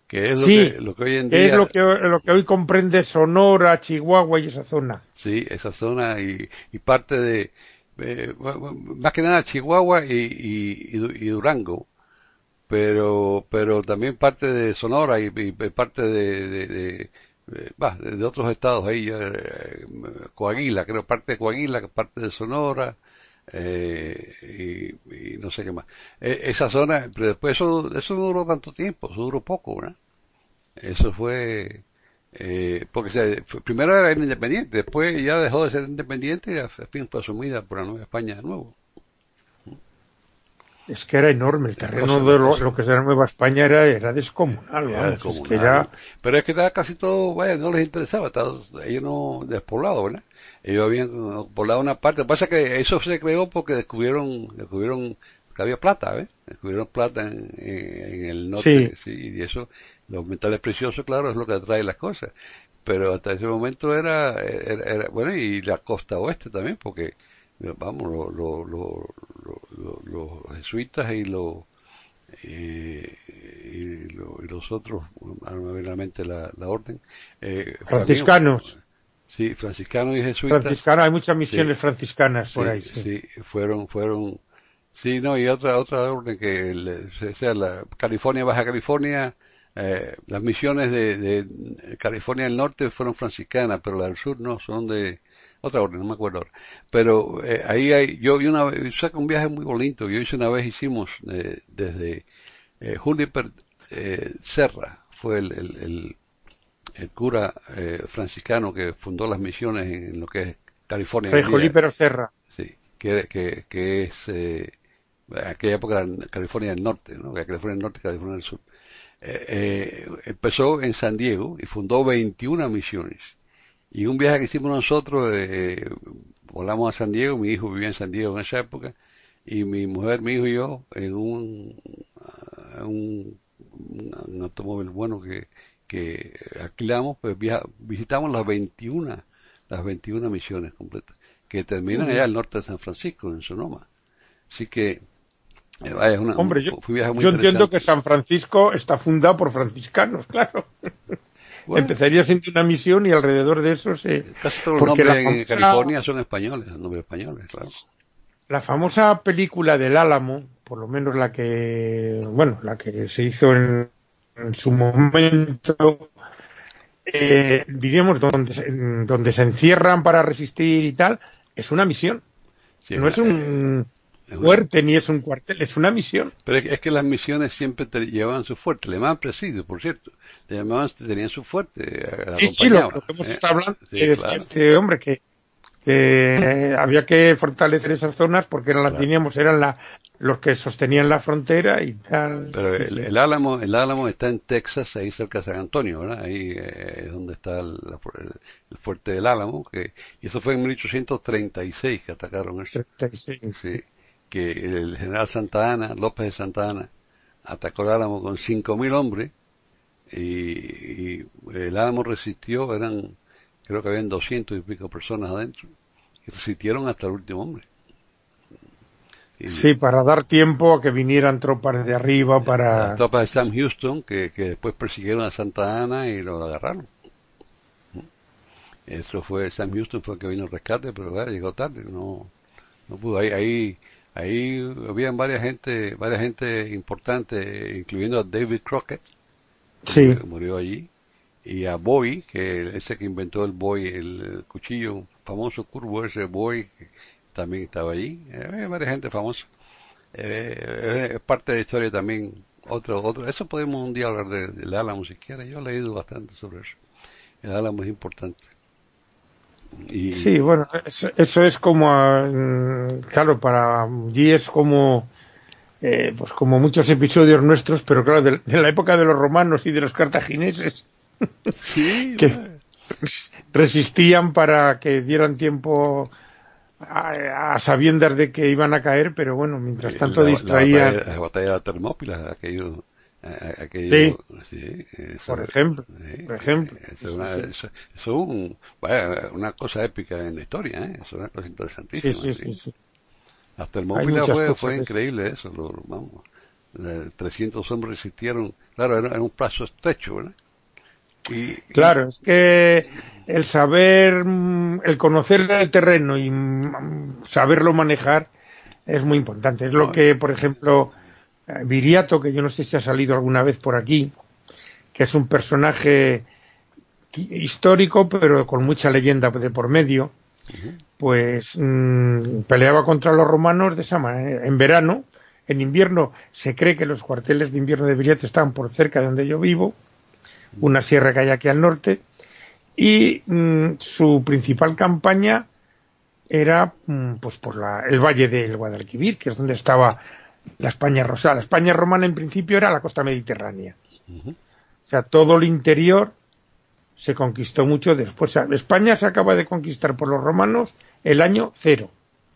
que es lo, sí, que, lo que hoy en día... es lo que, lo que hoy comprende Sonora, Chihuahua y esa zona. Sí, esa zona y, y parte de, eh, más que nada Chihuahua y, y, y Durango, pero pero también parte de Sonora y, y parte de, de, de, bah, de, de otros estados ahí, eh, Coahuila, creo, parte de Coahuila, parte de Sonora, eh, y, y no sé qué más. Eh, esa zona, pero después eso, eso no duró tanto tiempo, eso duró poco, ¿verdad? Eso fue, eh, porque se, fue, primero era independiente, después ya dejó de ser independiente y al fin fue asumida por la Nueva España de nuevo. Es que era enorme, el terreno de lo, lo que era Nueva España era, era descomunal, era vamos, descomunal. Es que era... Pero es que estaba casi todo, bueno, no les interesaba, estaba, ellos no despoblado, ¿verdad? Ellos habían poblado una parte, lo que pasa es que eso se creó porque descubrieron, descubrieron que había plata, ¿ves? Descubrieron plata en, en, en el norte, sí. sí, y eso, los metales preciosos, claro, es lo que atrae las cosas. Pero hasta ese momento era, era, era bueno, y la costa oeste también, porque vamos, los lo, lo, lo, lo, lo jesuitas y, lo, eh, y, lo, y los otros, realmente la, la orden. Eh, franciscanos. También, sí, franciscanos y jesuitas. Franciscanos, hay muchas misiones sí, franciscanas por sí, ahí. Sí. sí, fueron, fueron, sí, no, y otra, otra orden que, el, sea, la California, Baja California, eh, las misiones de, de California del Norte fueron franciscanas, pero las del sur no, son de, otra orden, no me acuerdo ahora. Pero eh, ahí hay, yo vi una vez, saca un viaje muy bonito, yo hice una vez, hicimos eh, desde eh, Juniper eh, Serra, fue el, el, el, el cura eh, franciscano que fundó las misiones en, en lo que es California. Fray Juniper Serra. Sí, que, que, que es, eh, aquella época era California del Norte, ¿no? California del Norte y California del Sur. Eh, eh, empezó en San Diego y fundó veintiuna misiones. Y un viaje que hicimos nosotros, eh, volamos a San Diego, mi hijo vivía en San Diego en esa época, y mi mujer, mi hijo y yo, en un, un, un automóvil bueno que, que alquilamos, pues viaja, visitamos las veintiuna, las veintiuna misiones completas, que terminan uh-huh. allá al norte de San Francisco, en Sonoma. Así que, eh, vaya, una, Hombre, un, yo, fue un viaje muy yo entiendo que San Francisco está fundado por franciscanos, claro. Bueno, empezaría siendo una misión y alrededor de eso se... Casi todos los nombres famosa, en California son españoles, nombres españoles, claro. La famosa película del Álamo, por lo menos la que, bueno, la que se hizo en, en su momento, eh, diríamos, donde se, donde se encierran para resistir y tal, es una misión. Sí, no es un... Eh, fuerte ni es un cuartel, es una misión. Pero es que las misiones siempre te llevaban su fuerte, le llamaban presidio, por cierto, le llamaban, tenían su fuerte, sí, sí, lo, lo que hemos ¿eh? estado hablando, sí, que claro. Este hombre que, que había que fortalecer esas zonas porque eran las claro. teníamos, eran la, los que sostenían la frontera y tal. Pero sí, el, sí. el Álamo, el Álamo está en Texas, ahí cerca de San Antonio, ¿verdad? Ahí eh, es donde está el, el, el fuerte del Álamo, que, y eso fue en mil ochocientos treinta y seis que atacaron eso. treinta y seis. Sí. Que el general Santa Ana, López de Santa Ana, atacó el Álamo con cinco mil hombres y, y el Álamo resistió, eran, creo que habían doscientos y pico personas adentro, y resistieron hasta el último hombre. Y, sí, para dar tiempo a que vinieran tropas de arriba para... Las tropas de Sam Houston, que, que después persiguieron a Santa Ana y lo agarraron. Eso fue, Sam Houston fue el que vino al rescate, pero bueno, llegó tarde, no, no pudo, ahí, ahí Ahí habían varias gente, varias gente importante, incluyendo a David Crockett, que sí. murió allí, y a Boy, que ese que inventó el Boy, el, el cuchillo famoso curvo, ese Boy, que también estaba allí. Eh, había varias gente famosa. Eh, es parte de la historia también. Otro, otro. Eso podemos un día hablar de, del Álamo si quieres. Yo he leído bastante sobre eso. El Álamo es importante. Y... Sí, bueno, eso, eso es como, claro, para allí es como, eh, pues como muchos episodios nuestros, pero claro, de, de la época de los romanos y de los cartagineses, sí, que bueno. resistían para que dieran tiempo a, a sabiendas de que iban a caer, pero bueno, mientras tanto la, distraían. La batalla, la batalla de la Termópila, aquello... Aquello, sí, sí eso, por ejemplo, sí, por ejemplo. Eso es una, eso, eso un, vaya, una cosa épica en la historia, ¿eh? Eso es una cosa interesantísima. Sí, sí, sí. sí, sí. Hasta el Termópila fue, fue increíble eso, lo, vamos. Eh, trescientos hombres resistieron, claro, era, era un plazo estrecho, ¿verdad? Y, claro, y... es que el saber, el conocer el terreno y saberlo manejar es muy importante. Es lo que, por ejemplo, Viriato, que yo no sé si ha salido alguna vez por aquí, que es un personaje histórico, pero con mucha leyenda de por medio, uh-huh. pues mmm, peleaba contra los romanos de esa manera, en verano. En invierno se cree que los cuarteles de invierno de Viriato estaban por cerca de donde yo vivo, una sierra que hay aquí al norte, y mmm, su principal campaña era mmm, pues por la, el valle del Guadalquivir, que es donde estaba la España rosada. La España romana en principio era la costa mediterránea. Uh-huh. O sea, todo el interior se conquistó mucho después. O sea, España se acaba de conquistar por los romanos el año cero.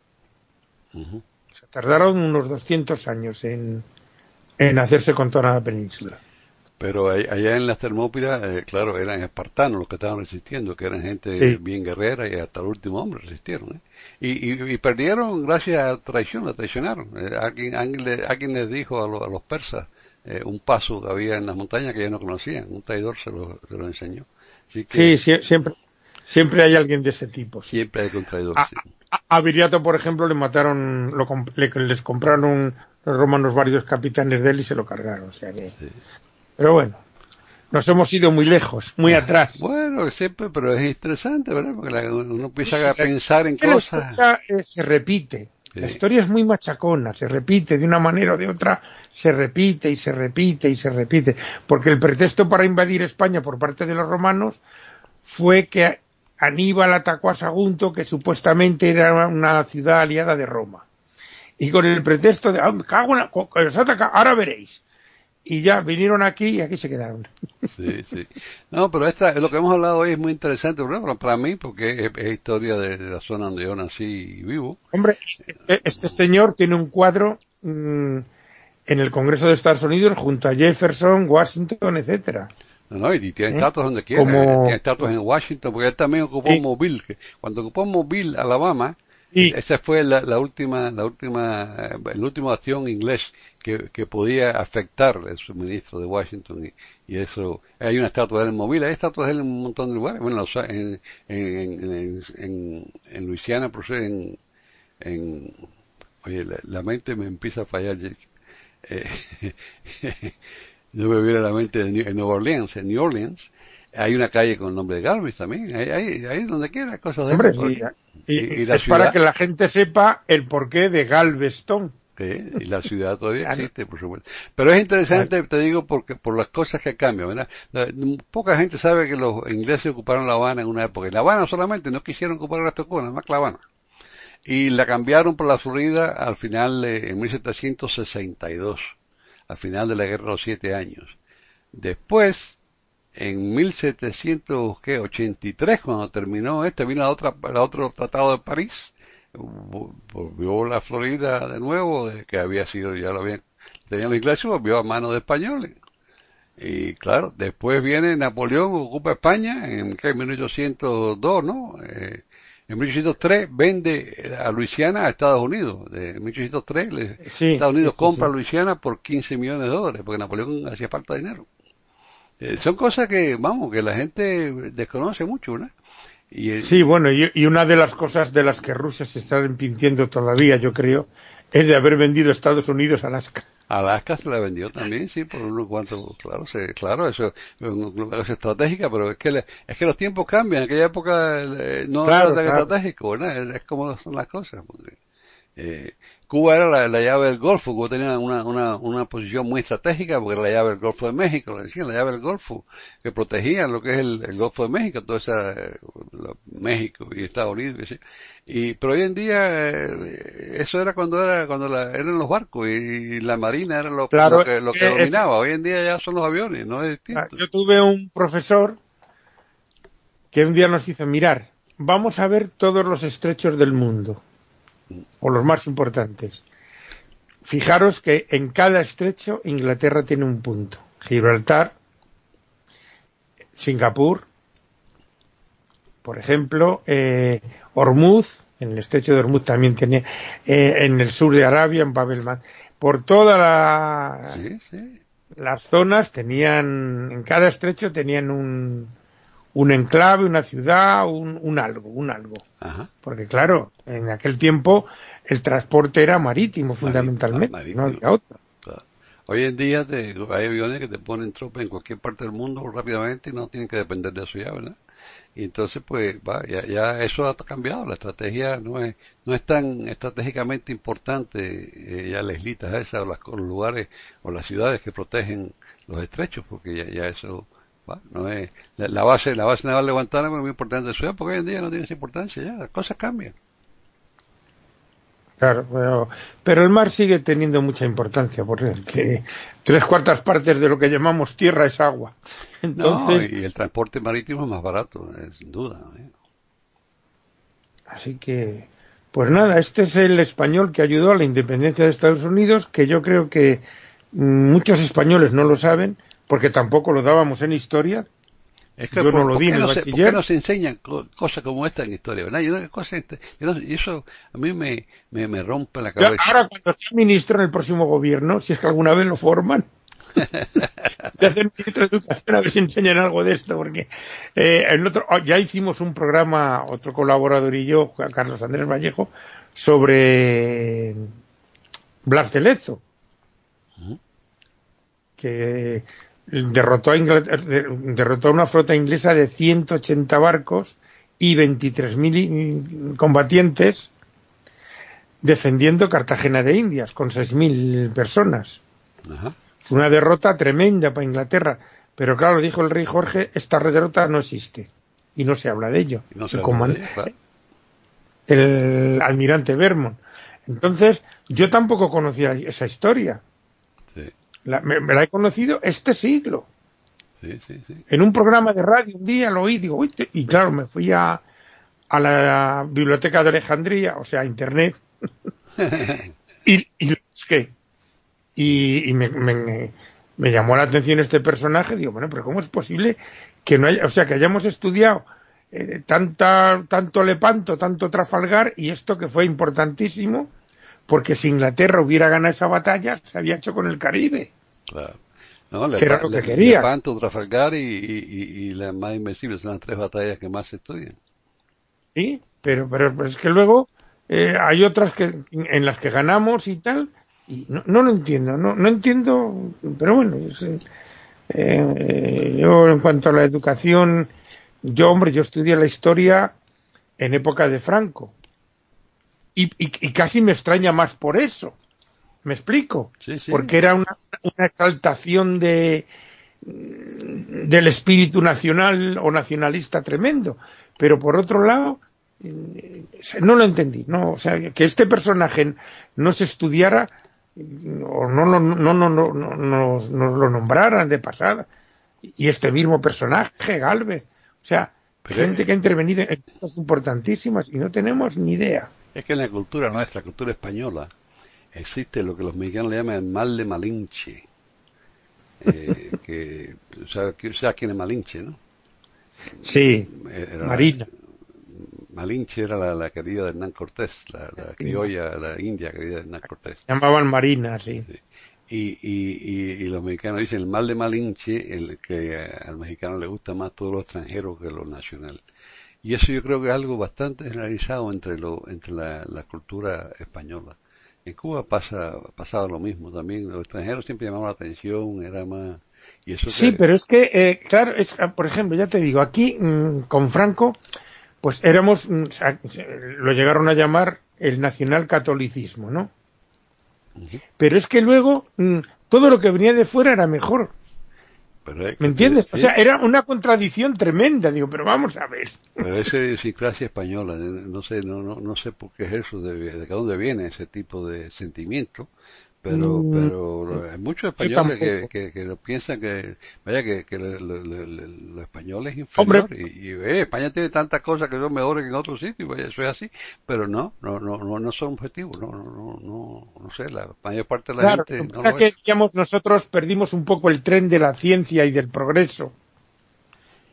Uh-huh. Tardaron unos doscientos años en, en hacerse con toda la península. Pero allá en las Termópilas, eh, claro, eran espartanos los que estaban resistiendo, que eran gente sí. bien guerrera y hasta el último hombre resistieron. ¿eh? Y, y, y perdieron gracias a traición, la traicionaron. Eh, alguien, alguien, alguien les dijo a, lo, a los persas eh, un paso que había en las montañas que ellos no conocían, un traidor se lo, se lo enseñó. Así que, sí, sí, siempre, siempre hay alguien de ese tipo. Sí. Siempre hay un traidor, a, sí. A, a Viriato, por ejemplo, le mataron, lo, le, les compraron los romanos varios capitanes de él y se lo cargaron. O sea que, sí. Pero bueno, nos hemos ido muy lejos, muy ah, atrás. Bueno, siempre, pero es interesante, ¿verdad? Porque la, uno empieza sí, a pensar en la cosas. La historia eh, se repite. Sí. La historia es muy machacona, se repite de una manera o de otra, se repite y se repite y se repite. Porque el pretexto para invadir España por parte de los romanos fue que Aníbal atacó a Sagunto, que supuestamente era una ciudad aliada de Roma. Y con el pretexto de, ah, me cago en la, que los ataca, ahora veréis. Y ya vinieron aquí y aquí se quedaron. Sí, sí. No, pero esta, lo que hemos hablado hoy es muy interesante, para, para mí, porque es, es historia de, de la zona donde yo nací y vivo. Hombre, este, este señor tiene un cuadro mmm, en el Congreso de Estados Unidos junto a Jefferson, Washington, etcétera. No, no, y tiene estatuas ¿Eh? donde quiera, Como... tiene estatuas en Washington, porque él también ocupó sí. Mobile, que cuando ocupó Mobile, Alabama, sí. esa fue la, la última, la última, el último acción inglés que, que podía afectar el suministro de Washington, y, y eso, hay una estatua de él en Mobile, hay estatuas de él en un montón de lugares, bueno, en, en, en, en, en Luisiana, por ser en, en, oye, la, la mente me empieza a fallar, eh, no me viene a la mente de New, en Nueva Orleans, en New Orleans, hay una calle con el nombre de Galvez también, ahí, ahí, ahí donde quiera, cosas de Hombre, sí, y, y, y la es ciudad, para que la gente sepa el porqué de Galveston. Sí, y la ciudad todavía claro. existe, por supuesto. Pero es interesante, claro. te digo, porque por las cosas que cambian, ¿verdad? La, poca gente sabe que los ingleses ocuparon La Habana en una época. Y La Habana solamente, no quisieron ocupar el resto de Cuba, nada más que La Habana. Y la cambiaron por la Florida al final, de, en mil setecientos sesenta y dos, al final de la Guerra de los Siete Años. Después, en mil setecientos ochenta y tres, cuando terminó este, vino la otra, el otro Tratado de París, volvió la Florida de nuevo, que había sido, ya lo habían, tenían los ingleses, volvió a manos de españoles. Y claro, después viene Napoleón, ocupa España, en ¿qué? mil ochocientos dos, ¿no? Eh, en mil ochocientos tres vende a Luisiana a Estados Unidos. De mil ochocientos tres le, sí, Estados Unidos sí, compra sí. Luisiana por quince millones de dólares, porque Napoleón hacía falta dinero. Eh, son cosas que, vamos, que la gente desconoce mucho, ¿no? Y el... Sí, bueno, y, y una de las cosas de las que Rusia se está arrepintiendo todavía, yo creo, es de haber vendido a Estados Unidos Alaska. Alaska se la vendió también, sí, por unos cuantos, claro, se, claro, eso es estratégica, pero es que le, es que los tiempos cambian. En aquella época eh, no claro, era tan claro. estratégico, ¿no? Es, es como son las cosas. Porque, eh, Cuba era la, la llave del Golfo, Cuba tenía una, una, una posición muy estratégica porque era la llave del Golfo de México, le decían la llave del Golfo, que protegía lo que es el, el Golfo de México, todo esa, lo, México y Estados Unidos, y, y pero hoy en día, eh, eso era cuando era, cuando la, eran los barcos y, y la marina era lo, claro, lo que, lo que es, dominaba, hoy en día ya son los aviones, no es distinto. Yo tuve un profesor que un día nos hizo mirar, vamos a ver todos los estrechos del mundo, o los más importantes. Fijaros que en cada estrecho Inglaterra tiene un punto. Gibraltar, Singapur, por ejemplo, eh, Hormuz, en el estrecho de Hormuz también tiene, eh, en el sur de Arabia, en Bab el Mandeb. por toda la, sí, sí. las zonas tenían, en cada estrecho tenían un, un enclave, una ciudad, un, un algo, un algo. Ajá. Porque claro, en aquel tiempo el transporte era marítimo, fundamentalmente, marítimo, no había otro. Claro. Hoy en día te, hay aviones que te ponen tropas en cualquier parte del mundo rápidamente y no tienen que depender de eso ya, ¿verdad? Y entonces, pues, va, ya, ya eso ha cambiado. La estrategia no es no es tan estratégicamente importante eh, ya las islitas esas o las, los lugares o las ciudades que protegen los estrechos, porque ya, ya eso va, no es la, la base la base naval de Guantánamo es muy importante en ciudad, porque hoy en día no tiene esa importancia ya, las cosas cambian. Claro, pero, pero el mar sigue teniendo mucha importancia, porque tres cuartas partes de lo que llamamos tierra es agua. Entonces, no, y el transporte marítimo es más barato, eh, sin duda. ¿eh? Así que, pues nada, este es el español que ayudó a la independencia de Estados Unidos, que yo creo que muchos españoles no lo saben, porque tampoco lo dábamos en historia. Es que yo por, no lo ¿por di qué en el no se, bachiller. ¿por qué no se enseñan co cosas como esta en historia? ¿verdad? Yo, no, cosas, yo no, y eso a mí me, me, me rompe la cabeza. Yo ahora cuando sea ministro en el próximo gobierno, si es que alguna vez lo forman, de hacer ministro de Educación a ver si enseñan algo de esto, porque eh, en otro, ya hicimos un programa, otro colaborador y yo, Carlos Andrés Vallejo, sobre Blas de Lezo, uh-huh. que derrotó a, Inglaterra, derrotó a una flota inglesa de ciento ochenta barcos y veintitrés mil combatientes defendiendo Cartagena de Indias con seis mil personas. Uh-huh. Fue una derrota tremenda para Inglaterra, pero claro, dijo el rey Jorge, esta derrota no existe y no se habla de ello. No se el, habla de ello, claro. El almirante Vermont. Entonces, yo tampoco conocía esa historia. Sí. La, me, me la he conocido este siglo. Sí, sí, sí. En un programa de radio un día lo oí, digo, uy, y claro, me fui a, a la biblioteca de Alejandría, o sea, a internet, y, y lo busqué. Y, y me, me, me llamó la atención este personaje, digo, bueno, pero ¿cómo es posible que no haya, o sea, que hayamos estudiado eh, tanta, tanto Lepanto, tanto Trafalgar, y esto que fue importantísimo, porque si Inglaterra hubiera ganado esa batalla, se había hecho con el Caribe. Claro. No, le, que era lo que le, quería. Lepanto, Trafalgar y, y, y, y la más invencible son las tres batallas que más se estudian. Sí, pero, pero, pero es que luego eh, hay otras que en las que ganamos y tal, y no, no lo entiendo, no, no entiendo, pero bueno, es, eh, yo en cuanto a la educación, yo hombre, yo estudié la historia en época de Franco, y, y, y casi me extraña más por eso. ¿Me explico? Sí, sí. Porque era una, una exaltación de del espíritu nacional o nacionalista tremendo. Pero por otro lado, no lo entendí. No, o sea, que este personaje no se estudiara o no, no, no, no, no, no nos, nos lo nombraran de pasada. Y este mismo personaje, Gálvez. O sea, Pero gente es... que ha intervenido en cosas importantísimas y no tenemos ni idea. Es que en la cultura nuestra, cultura española, existe lo que los mexicanos le llaman el mal de Malinche. Eh, que, ¿sabes sabe quién es Malinche, no? Sí, era Marina. La, Malinche era la, la querida de Hernán Cortés, la, la criolla, la india querida de Hernán Cortés. Llamaban Marina, sí. sí. Y, y, y, y los mexicanos dicen el mal de Malinche, el que al mexicano le gusta más todo lo extranjero que lo nacional. Y eso yo creo que es algo bastante generalizado entre lo entre la, la cultura española. En Cuba pasa pasaba lo mismo también, los extranjeros siempre llamaban la atención, era más... Y eso sí, que... pero es que, eh, claro, es, por ejemplo, ya te digo, aquí mmm, con Franco, pues éramos, mmm, lo llegaron a llamar el nacionalcatolicismo, ¿no? Uh-huh. Pero es que luego mmm, todo lo que venía de fuera era mejor. Pero es que ¿Me entiendes? sí. O sea, era una contradicción tremenda, digo, pero vamos a ver. Pero esa idiosincrasia española, no sé, no, no, no sé por qué es eso, de, de dónde viene ese tipo de sentimiento, pero, mm, pero hay muchos españoles que, que, que piensan que, vaya, que, que lo, lo, lo, lo español es inferior, Hombre. y, y eh, España tiene tantas cosas que son mejores que en otros sitios, vaya, eso es así, pero no, no, no, no, no son objetivos, no, no, no, no, no sé, la mayor parte de la claro, gente no lo lo que es. decíamos nosotros perdimos un poco el tren de la ciencia y del progreso.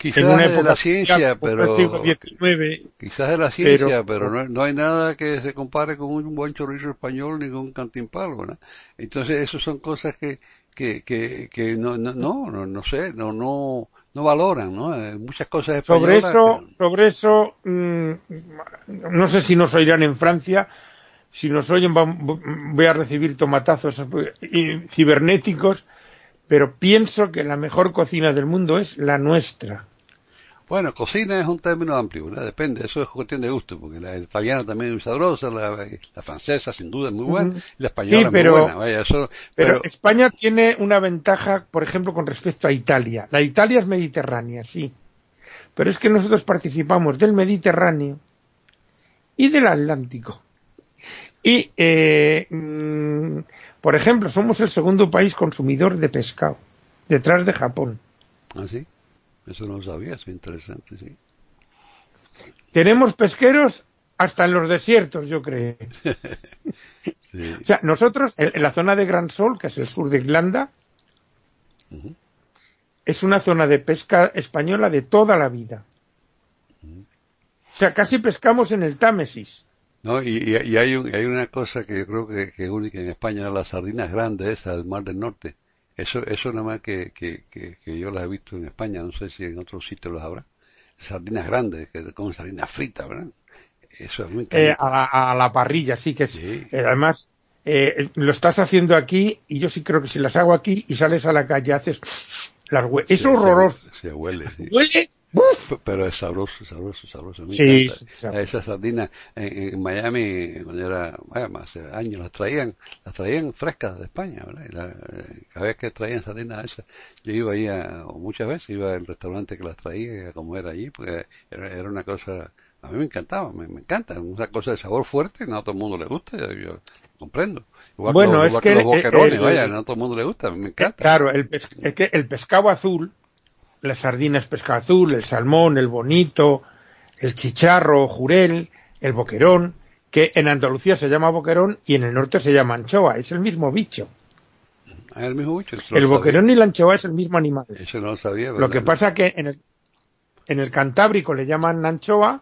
Quizás en una de época la ciencia, pero el siglo diecinueve, quizás de la ciencia, pero, pero no, no hay nada que se compare con un buen chorizo español ni con un cantimpalo, ¿no? Entonces, eso son cosas que que que, que no, no no no no sé, no no no valoran, ¿no? Hay muchas cosas sobre españolas eso, que... sobre eso, mmm, no sé si nos oirán en Francia. Si nos oyen, voy a recibir tomatazos cibernéticos, pero pienso que la mejor cocina del mundo es la nuestra. Bueno, cocina es un término amplio, ¿verdad? Depende, eso es cuestión de gusto, porque la italiana también es muy sabrosa, la, la francesa sin duda es muy buena, y la española sí, es pero, muy buena. Vaya, eso, pero, pero España tiene una ventaja, por ejemplo, con respecto a Italia. La Italia es mediterránea, sí, pero es que nosotros participamos del Mediterráneo y del Atlántico. Y, eh, mmm, por ejemplo, somos el segundo país consumidor de pescado, detrás de Japón. ¿Ah, sí? Eso no lo sabía, es interesante, sí. Tenemos pesqueros hasta en los desiertos, yo creo. Sí. O sea, nosotros, en, en la zona de Gran Sol, que es el sur de Irlanda, uh-huh. es una zona de pesca española de toda la vida. Uh-huh. O sea, casi pescamos en el Támesis. No, y, y hay, un, hay una cosa que yo creo que, que es única en España, las sardinas grandes esas del Mar del Norte. Eso eso nada más que, que, que, que yo las he visto en España, no sé si en otros sitios las habrá. Sardinas grandes, que comen sardinas fritas, ¿verdad? Eso es muy eh, a, la, a la parrilla, sí que es. Sí. Eh, además, eh, lo estás haciendo aquí, y yo sí creo que si las hago aquí y sales a la calle, haces las huele. Es sí, horroroso. Se, se huele, sí. Huele. Uf. Pero es sabroso, sabroso, sabroso. Me sí, encanta. Sí, esas sardinas en, en Miami, cuando era, bueno, hace años, las traían, las traían frescas de España, ¿verdad? Y la, cada vez que traían sardinas esas, yo iba ahí a, muchas veces, iba al restaurante que las traía a comer allí, porque era, era una cosa, a mí me encantaba, me, me encanta, una cosa de sabor fuerte, no a todo el mundo le gusta, yo, yo comprendo. Igual bueno, que los, es igual que, que los boquerones, el, vaya, no a todo el mundo le gusta, me encanta. Claro, el pes, es que el pescado azul, las sardinas pescado azul, el salmón, el bonito, el chicharro, jurel, el boquerón, que en Andalucía se llama boquerón y en el norte se llama anchoa, es el mismo bicho. Ah, el mismo bicho. El boquerón y la anchoa es el mismo animal. Eso no lo sabía. ¿Verdad? Lo que pasa es que en el, en el Cantábrico le llaman anchoa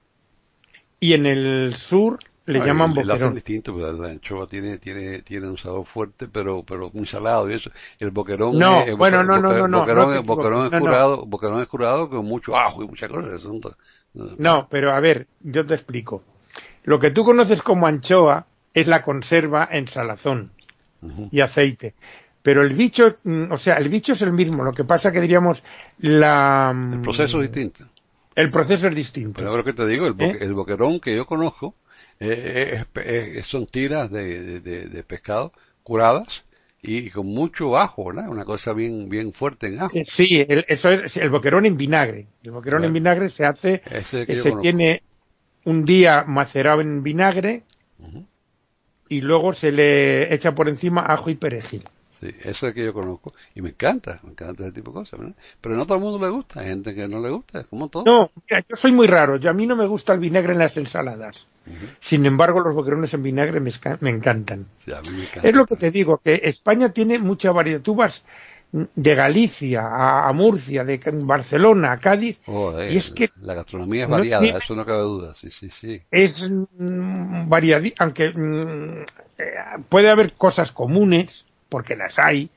y en el sur le ah, llaman boquerón. El hacen distinto, pero la anchoa tiene tiene tiene un sabor fuerte, pero pero muy salado y eso. El boquerón no, es, el bueno, boquerón, no, no, no, boquerón, no, boquerón es no, curado, no. boquerón es curado con mucho ajo y muchas cosas. No, no, pero a ver, yo te explico. Lo que tú conoces como anchoa es la conserva en salazón uh-huh. y aceite. Pero el bicho, o sea, el bicho es el mismo. Lo que pasa que diríamos la... El proceso es distinto. El proceso es distinto. Pero lo que te digo, el, boque, ¿Eh? el boquerón que yo conozco eh, es, es, son tiras de, de, de pescado curadas y con mucho ajo, ¿verdad? Una cosa bien bien fuerte en ajo. Eh, sí, el, eso es el boquerón en vinagre. El boquerón bueno, en vinagre se hace, se tiene un día macerado en vinagre uh-huh. y luego se le echa por encima ajo y perejil. Sí, eso es que yo conozco y me encanta, me encanta ese tipo de cosas, ¿verdad? Pero no a todo el mundo le gusta, hay gente que no le gusta, como todo. No, mira, yo soy muy raro, yo a mí no me gusta el vinagre en las ensaladas. Uh-huh. Sin embargo, los boquerones en vinagre me, me encantan. Sí, a mí me encanta. Es lo que te digo, que España tiene mucha variedad. Tú vas de Galicia a, a Murcia, de Barcelona a Cádiz, oh, eh, y es que la gastronomía es variada, no, eso no cabe duda, sí, sí, sí. Es mmm, variada, aunque mmm, eh, puede haber cosas comunes, porque las hay,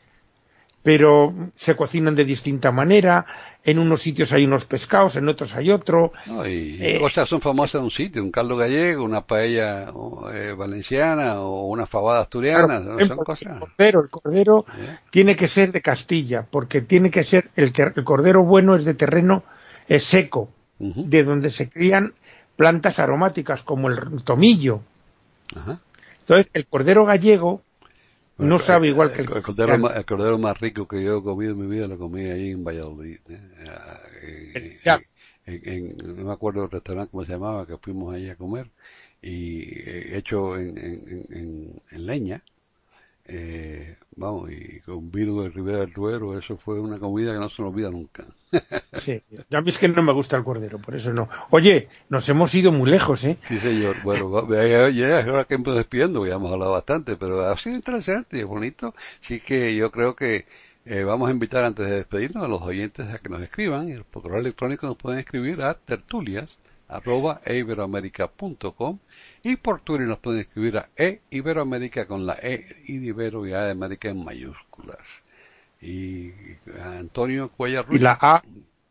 pero se cocinan de distinta manera, en unos sitios hay unos pescados, en otros hay otro. No, y eh, cosas son famosas en un sitio, un caldo gallego, una paella eh, valenciana o una fabada asturiana, claro, son ejemplo, cosas. El cordero, el cordero ¿Eh? tiene que ser de Castilla, porque tiene que ser, el, ter, el cordero bueno es de terreno eh, seco, uh-huh. de donde se crían plantas aromáticas como el tomillo. Uh-huh. Entonces, el cordero gallego no sabe igual el, que el, el cordero más, el cordero más rico que yo he comido en mi vida lo comí ahí en Valladolid ¿eh? eh, en, en, no me acuerdo el restaurante cómo se llamaba que fuimos ahí a comer y eh, hecho en, en, en, en leña eh, vamos y con vino de Ribera del Duero, eso fue una comida que no se me olvida nunca. Sí, yo a mí es que no me gusta el cordero, por eso no. Oye, nos hemos ido muy lejos, ¿eh? Sí, señor. Bueno, ya, ya es hora que me despidiendo, ya hemos hablado bastante, pero ha sido interesante y bonito. Sí que yo creo que Eh, vamos a invitar antes de despedirnos a los oyentes a que nos escriban. Y por correo electrónico nos pueden escribir a tertulias arroba eiberoamerica punto com y por Twitter nos pueden escribir a eiberoamerica con la E y de Ibero y A de América en mayúsculas. Y a Antonio Cuellar Ruiz. Y la A.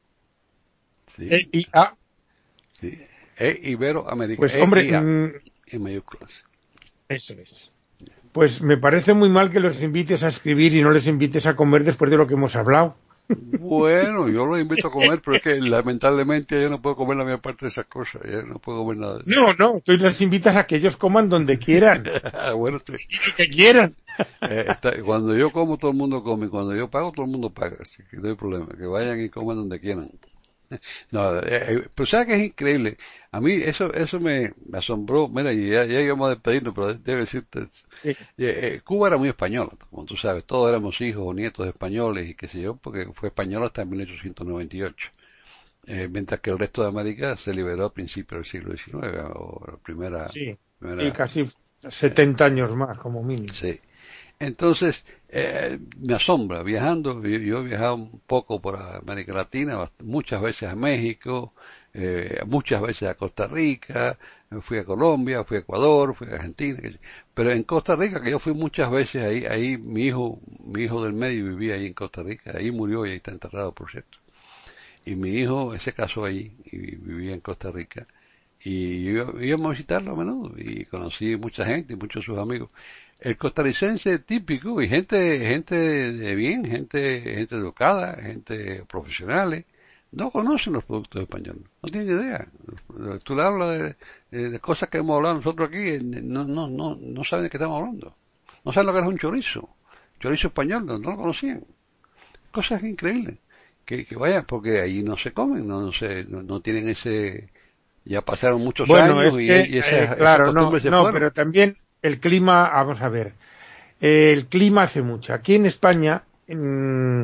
Sí. E y A. Sí. E Iberoamérica. Pues e hombre, mm, en mayúsculas. Eso es. Pues me parece muy mal que los invites a escribir y no les invites a comer después de lo que hemos hablado. Bueno, yo los invito a comer, pero es que lamentablemente yo no puedo comer la mayor parte de esas cosas, yo no puedo comer nada. No, no, tú les invitas a que ellos coman donde quieran. Bueno, sí. Y que quieran. Eh, está, cuando yo como, todo el mundo come, cuando yo pago, todo el mundo paga, así que no hay problema, que vayan y coman donde quieran. No, eh, eh, pero sabes que es increíble. A mí eso eso me, me asombró. Mira, y ya, ya íbamos a despedirnos, pero debe decirte, Sí. eh, eh, Cuba era muy española, como tú sabes, todos éramos hijos o nietos de españoles y qué sé yo, porque fue española hasta mil ochocientos noventa y ocho. Eh, mientras que el resto de América se liberó a principios del siglo diecinueve, o la primera... Sí, primera y casi setenta años más, como mínimo. Sí. Entonces, eh, me asombra viajando. Yo, yo he viajado un poco por América Latina, muchas veces a México, eh, muchas veces a Costa Rica, fui a Colombia, fui a Ecuador, fui a Argentina. Pero en Costa Rica, que yo fui muchas veces ahí, ahí mi hijo, mi hijo del medio vivía ahí en Costa Rica, ahí murió y ahí está enterrado, por cierto. Y mi hijo se casó ahí y vivía en Costa Rica. Y yo íbamos a visitarlo a menudo y conocí mucha gente y muchos de sus amigos. El costarricense típico y gente gente de bien, gente gente educada, gente profesionales, no conocen los productos españoles, no tienen idea. Tú le hablas de, de, de cosas que hemos hablado nosotros aquí, no no no no saben de qué estamos hablando. No saben lo que es un chorizo, chorizo español, no, no lo conocían. Cosas increíbles. Que, que vaya, porque ahí no se comen, no no se, no, no tienen ese, ya pasaron muchos Bueno, años es y, que, y esas, eh, claro, esas no, costumbres se no, fueron. pero también el clima, vamos a ver, eh, el clima hace mucho. Aquí en España mmm,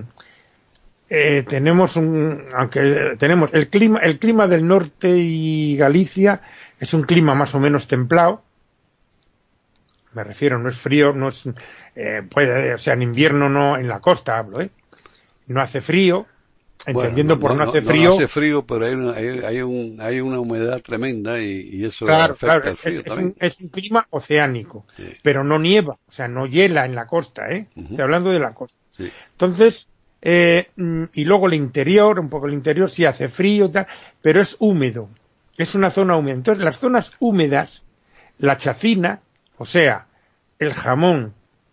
eh, tenemos un, aunque tenemos el clima, el clima del norte y Galicia es un clima más o menos templado. Me refiero, no es frío, no es, eh, puede, o sea, en invierno no, en la costa hablo, eh, no hace frío. Entendiendo Bueno, no, por no, no hace no, frío. No hace frío, pero hay una, hay, hay, un, hay una humedad tremenda y, y eso Claro, afecta claro, al frío es, es, también. un, es un clima oceánico, Sí. pero no nieva, o sea, no hiela en la costa, ¿eh? Uh-huh. Estoy hablando de la costa. Sí. Entonces, eh, y luego el interior, un poco el interior sí hace frío y tal, pero es húmedo, es una zona húmeda. Entonces, las zonas húmedas, la chacina, o sea, el jamón,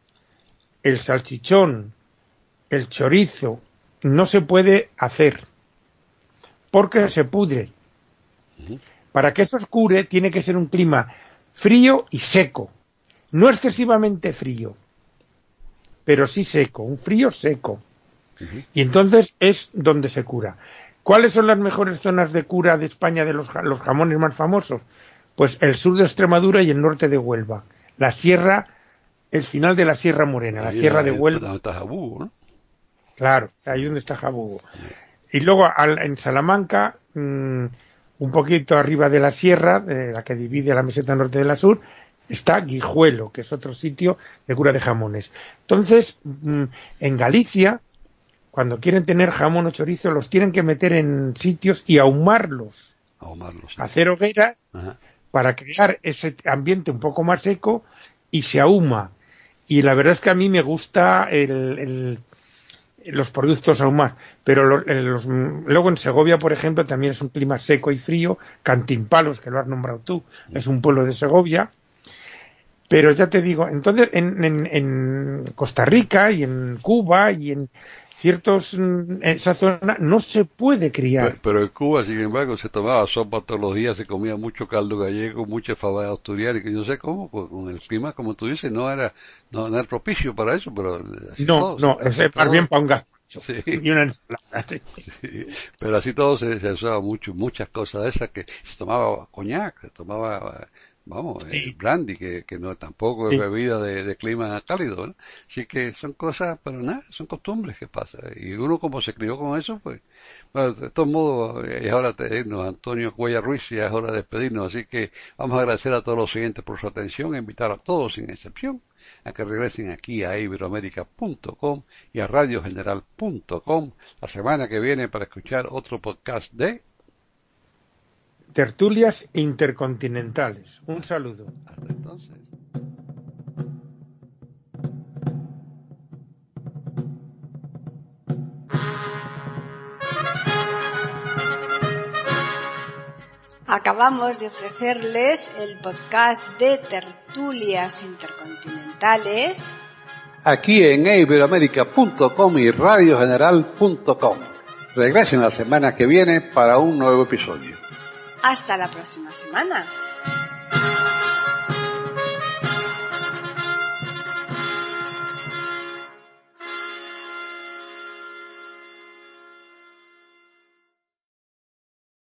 el salchichón, el chorizo, no se puede hacer porque se pudre. Uh-huh. Para que eso oscure tiene que ser un clima frío y seco, no excesivamente frío, pero sí seco, un frío seco. Uh-huh. Y entonces es donde se cura. ¿Cuáles son las mejores zonas de cura de España de los, los jamones más famosos? Pues el sur de Extremadura y el norte de Huelva, la sierra, el final de la Sierra Morena, ahí la sierra ahí, de Huelva. Donde está Jabugo, ¿no? Claro, ahí donde está Jabugo. Y luego al, en Salamanca, mmm, un poquito arriba de la sierra, de la que divide la meseta norte de la sur, está Guijuelo, que es otro sitio de cura de jamones. Entonces, mmm, en Galicia, cuando quieren tener jamón o chorizo, los tienen que meter en sitios y ahumarlos. Ahumarlos. Sí. Hacer hogueras. Ajá. Para crear ese ambiente un poco más seco y se ahuma. Y la verdad es que a mí me gusta el, el, los productos ahumados. Pero lo, los, luego en Segovia, por ejemplo, también es un clima seco y frío. Cantimpalos, que lo has nombrado tú, es un pueblo de Segovia. Pero ya te digo, entonces en, en, en Costa Rica y en Cuba y en ciertos, en esa zona no se puede criar. Pero, pero en Cuba, sin embargo, se tomaba sopa todos los días, se comía mucho caldo gallego, mucha fabada asturiana, y que yo sé cómo, pues, con el clima, como tú dices, no era, no, no era propicio para eso, pero así no, todo, no, es más bien para un gazpacho sí. y una ensalada. Sí. Sí. Pero así todo se, se usaba mucho, muchas cosas de esas que se tomaba coñac, se tomaba vamos, Sí. el brandy, que, que no tampoco Sí. es bebida de, de clima cálido, ¿no? Así que son cosas, pero nada, son costumbres que pasan. Y uno como se crió con eso, pues, bueno, de todos modos, es hora de irnos, Antonio Cuella Ruiz, ya es hora de despedirnos, así que vamos a agradecer a todos los oyentes por su atención e invitar a todos, sin excepción, a que regresen aquí a iberoamérica punto com y a radio general punto com la semana que viene para escuchar otro podcast de Tertulias intercontinentales. Un saludo. Hasta entonces. Acabamos de ofrecerles el podcast de Tertulias Intercontinentales Aquí en iberoamérica punto com y radio general punto com. Regresen la semana que viene para un nuevo episodio. Hasta la próxima semana.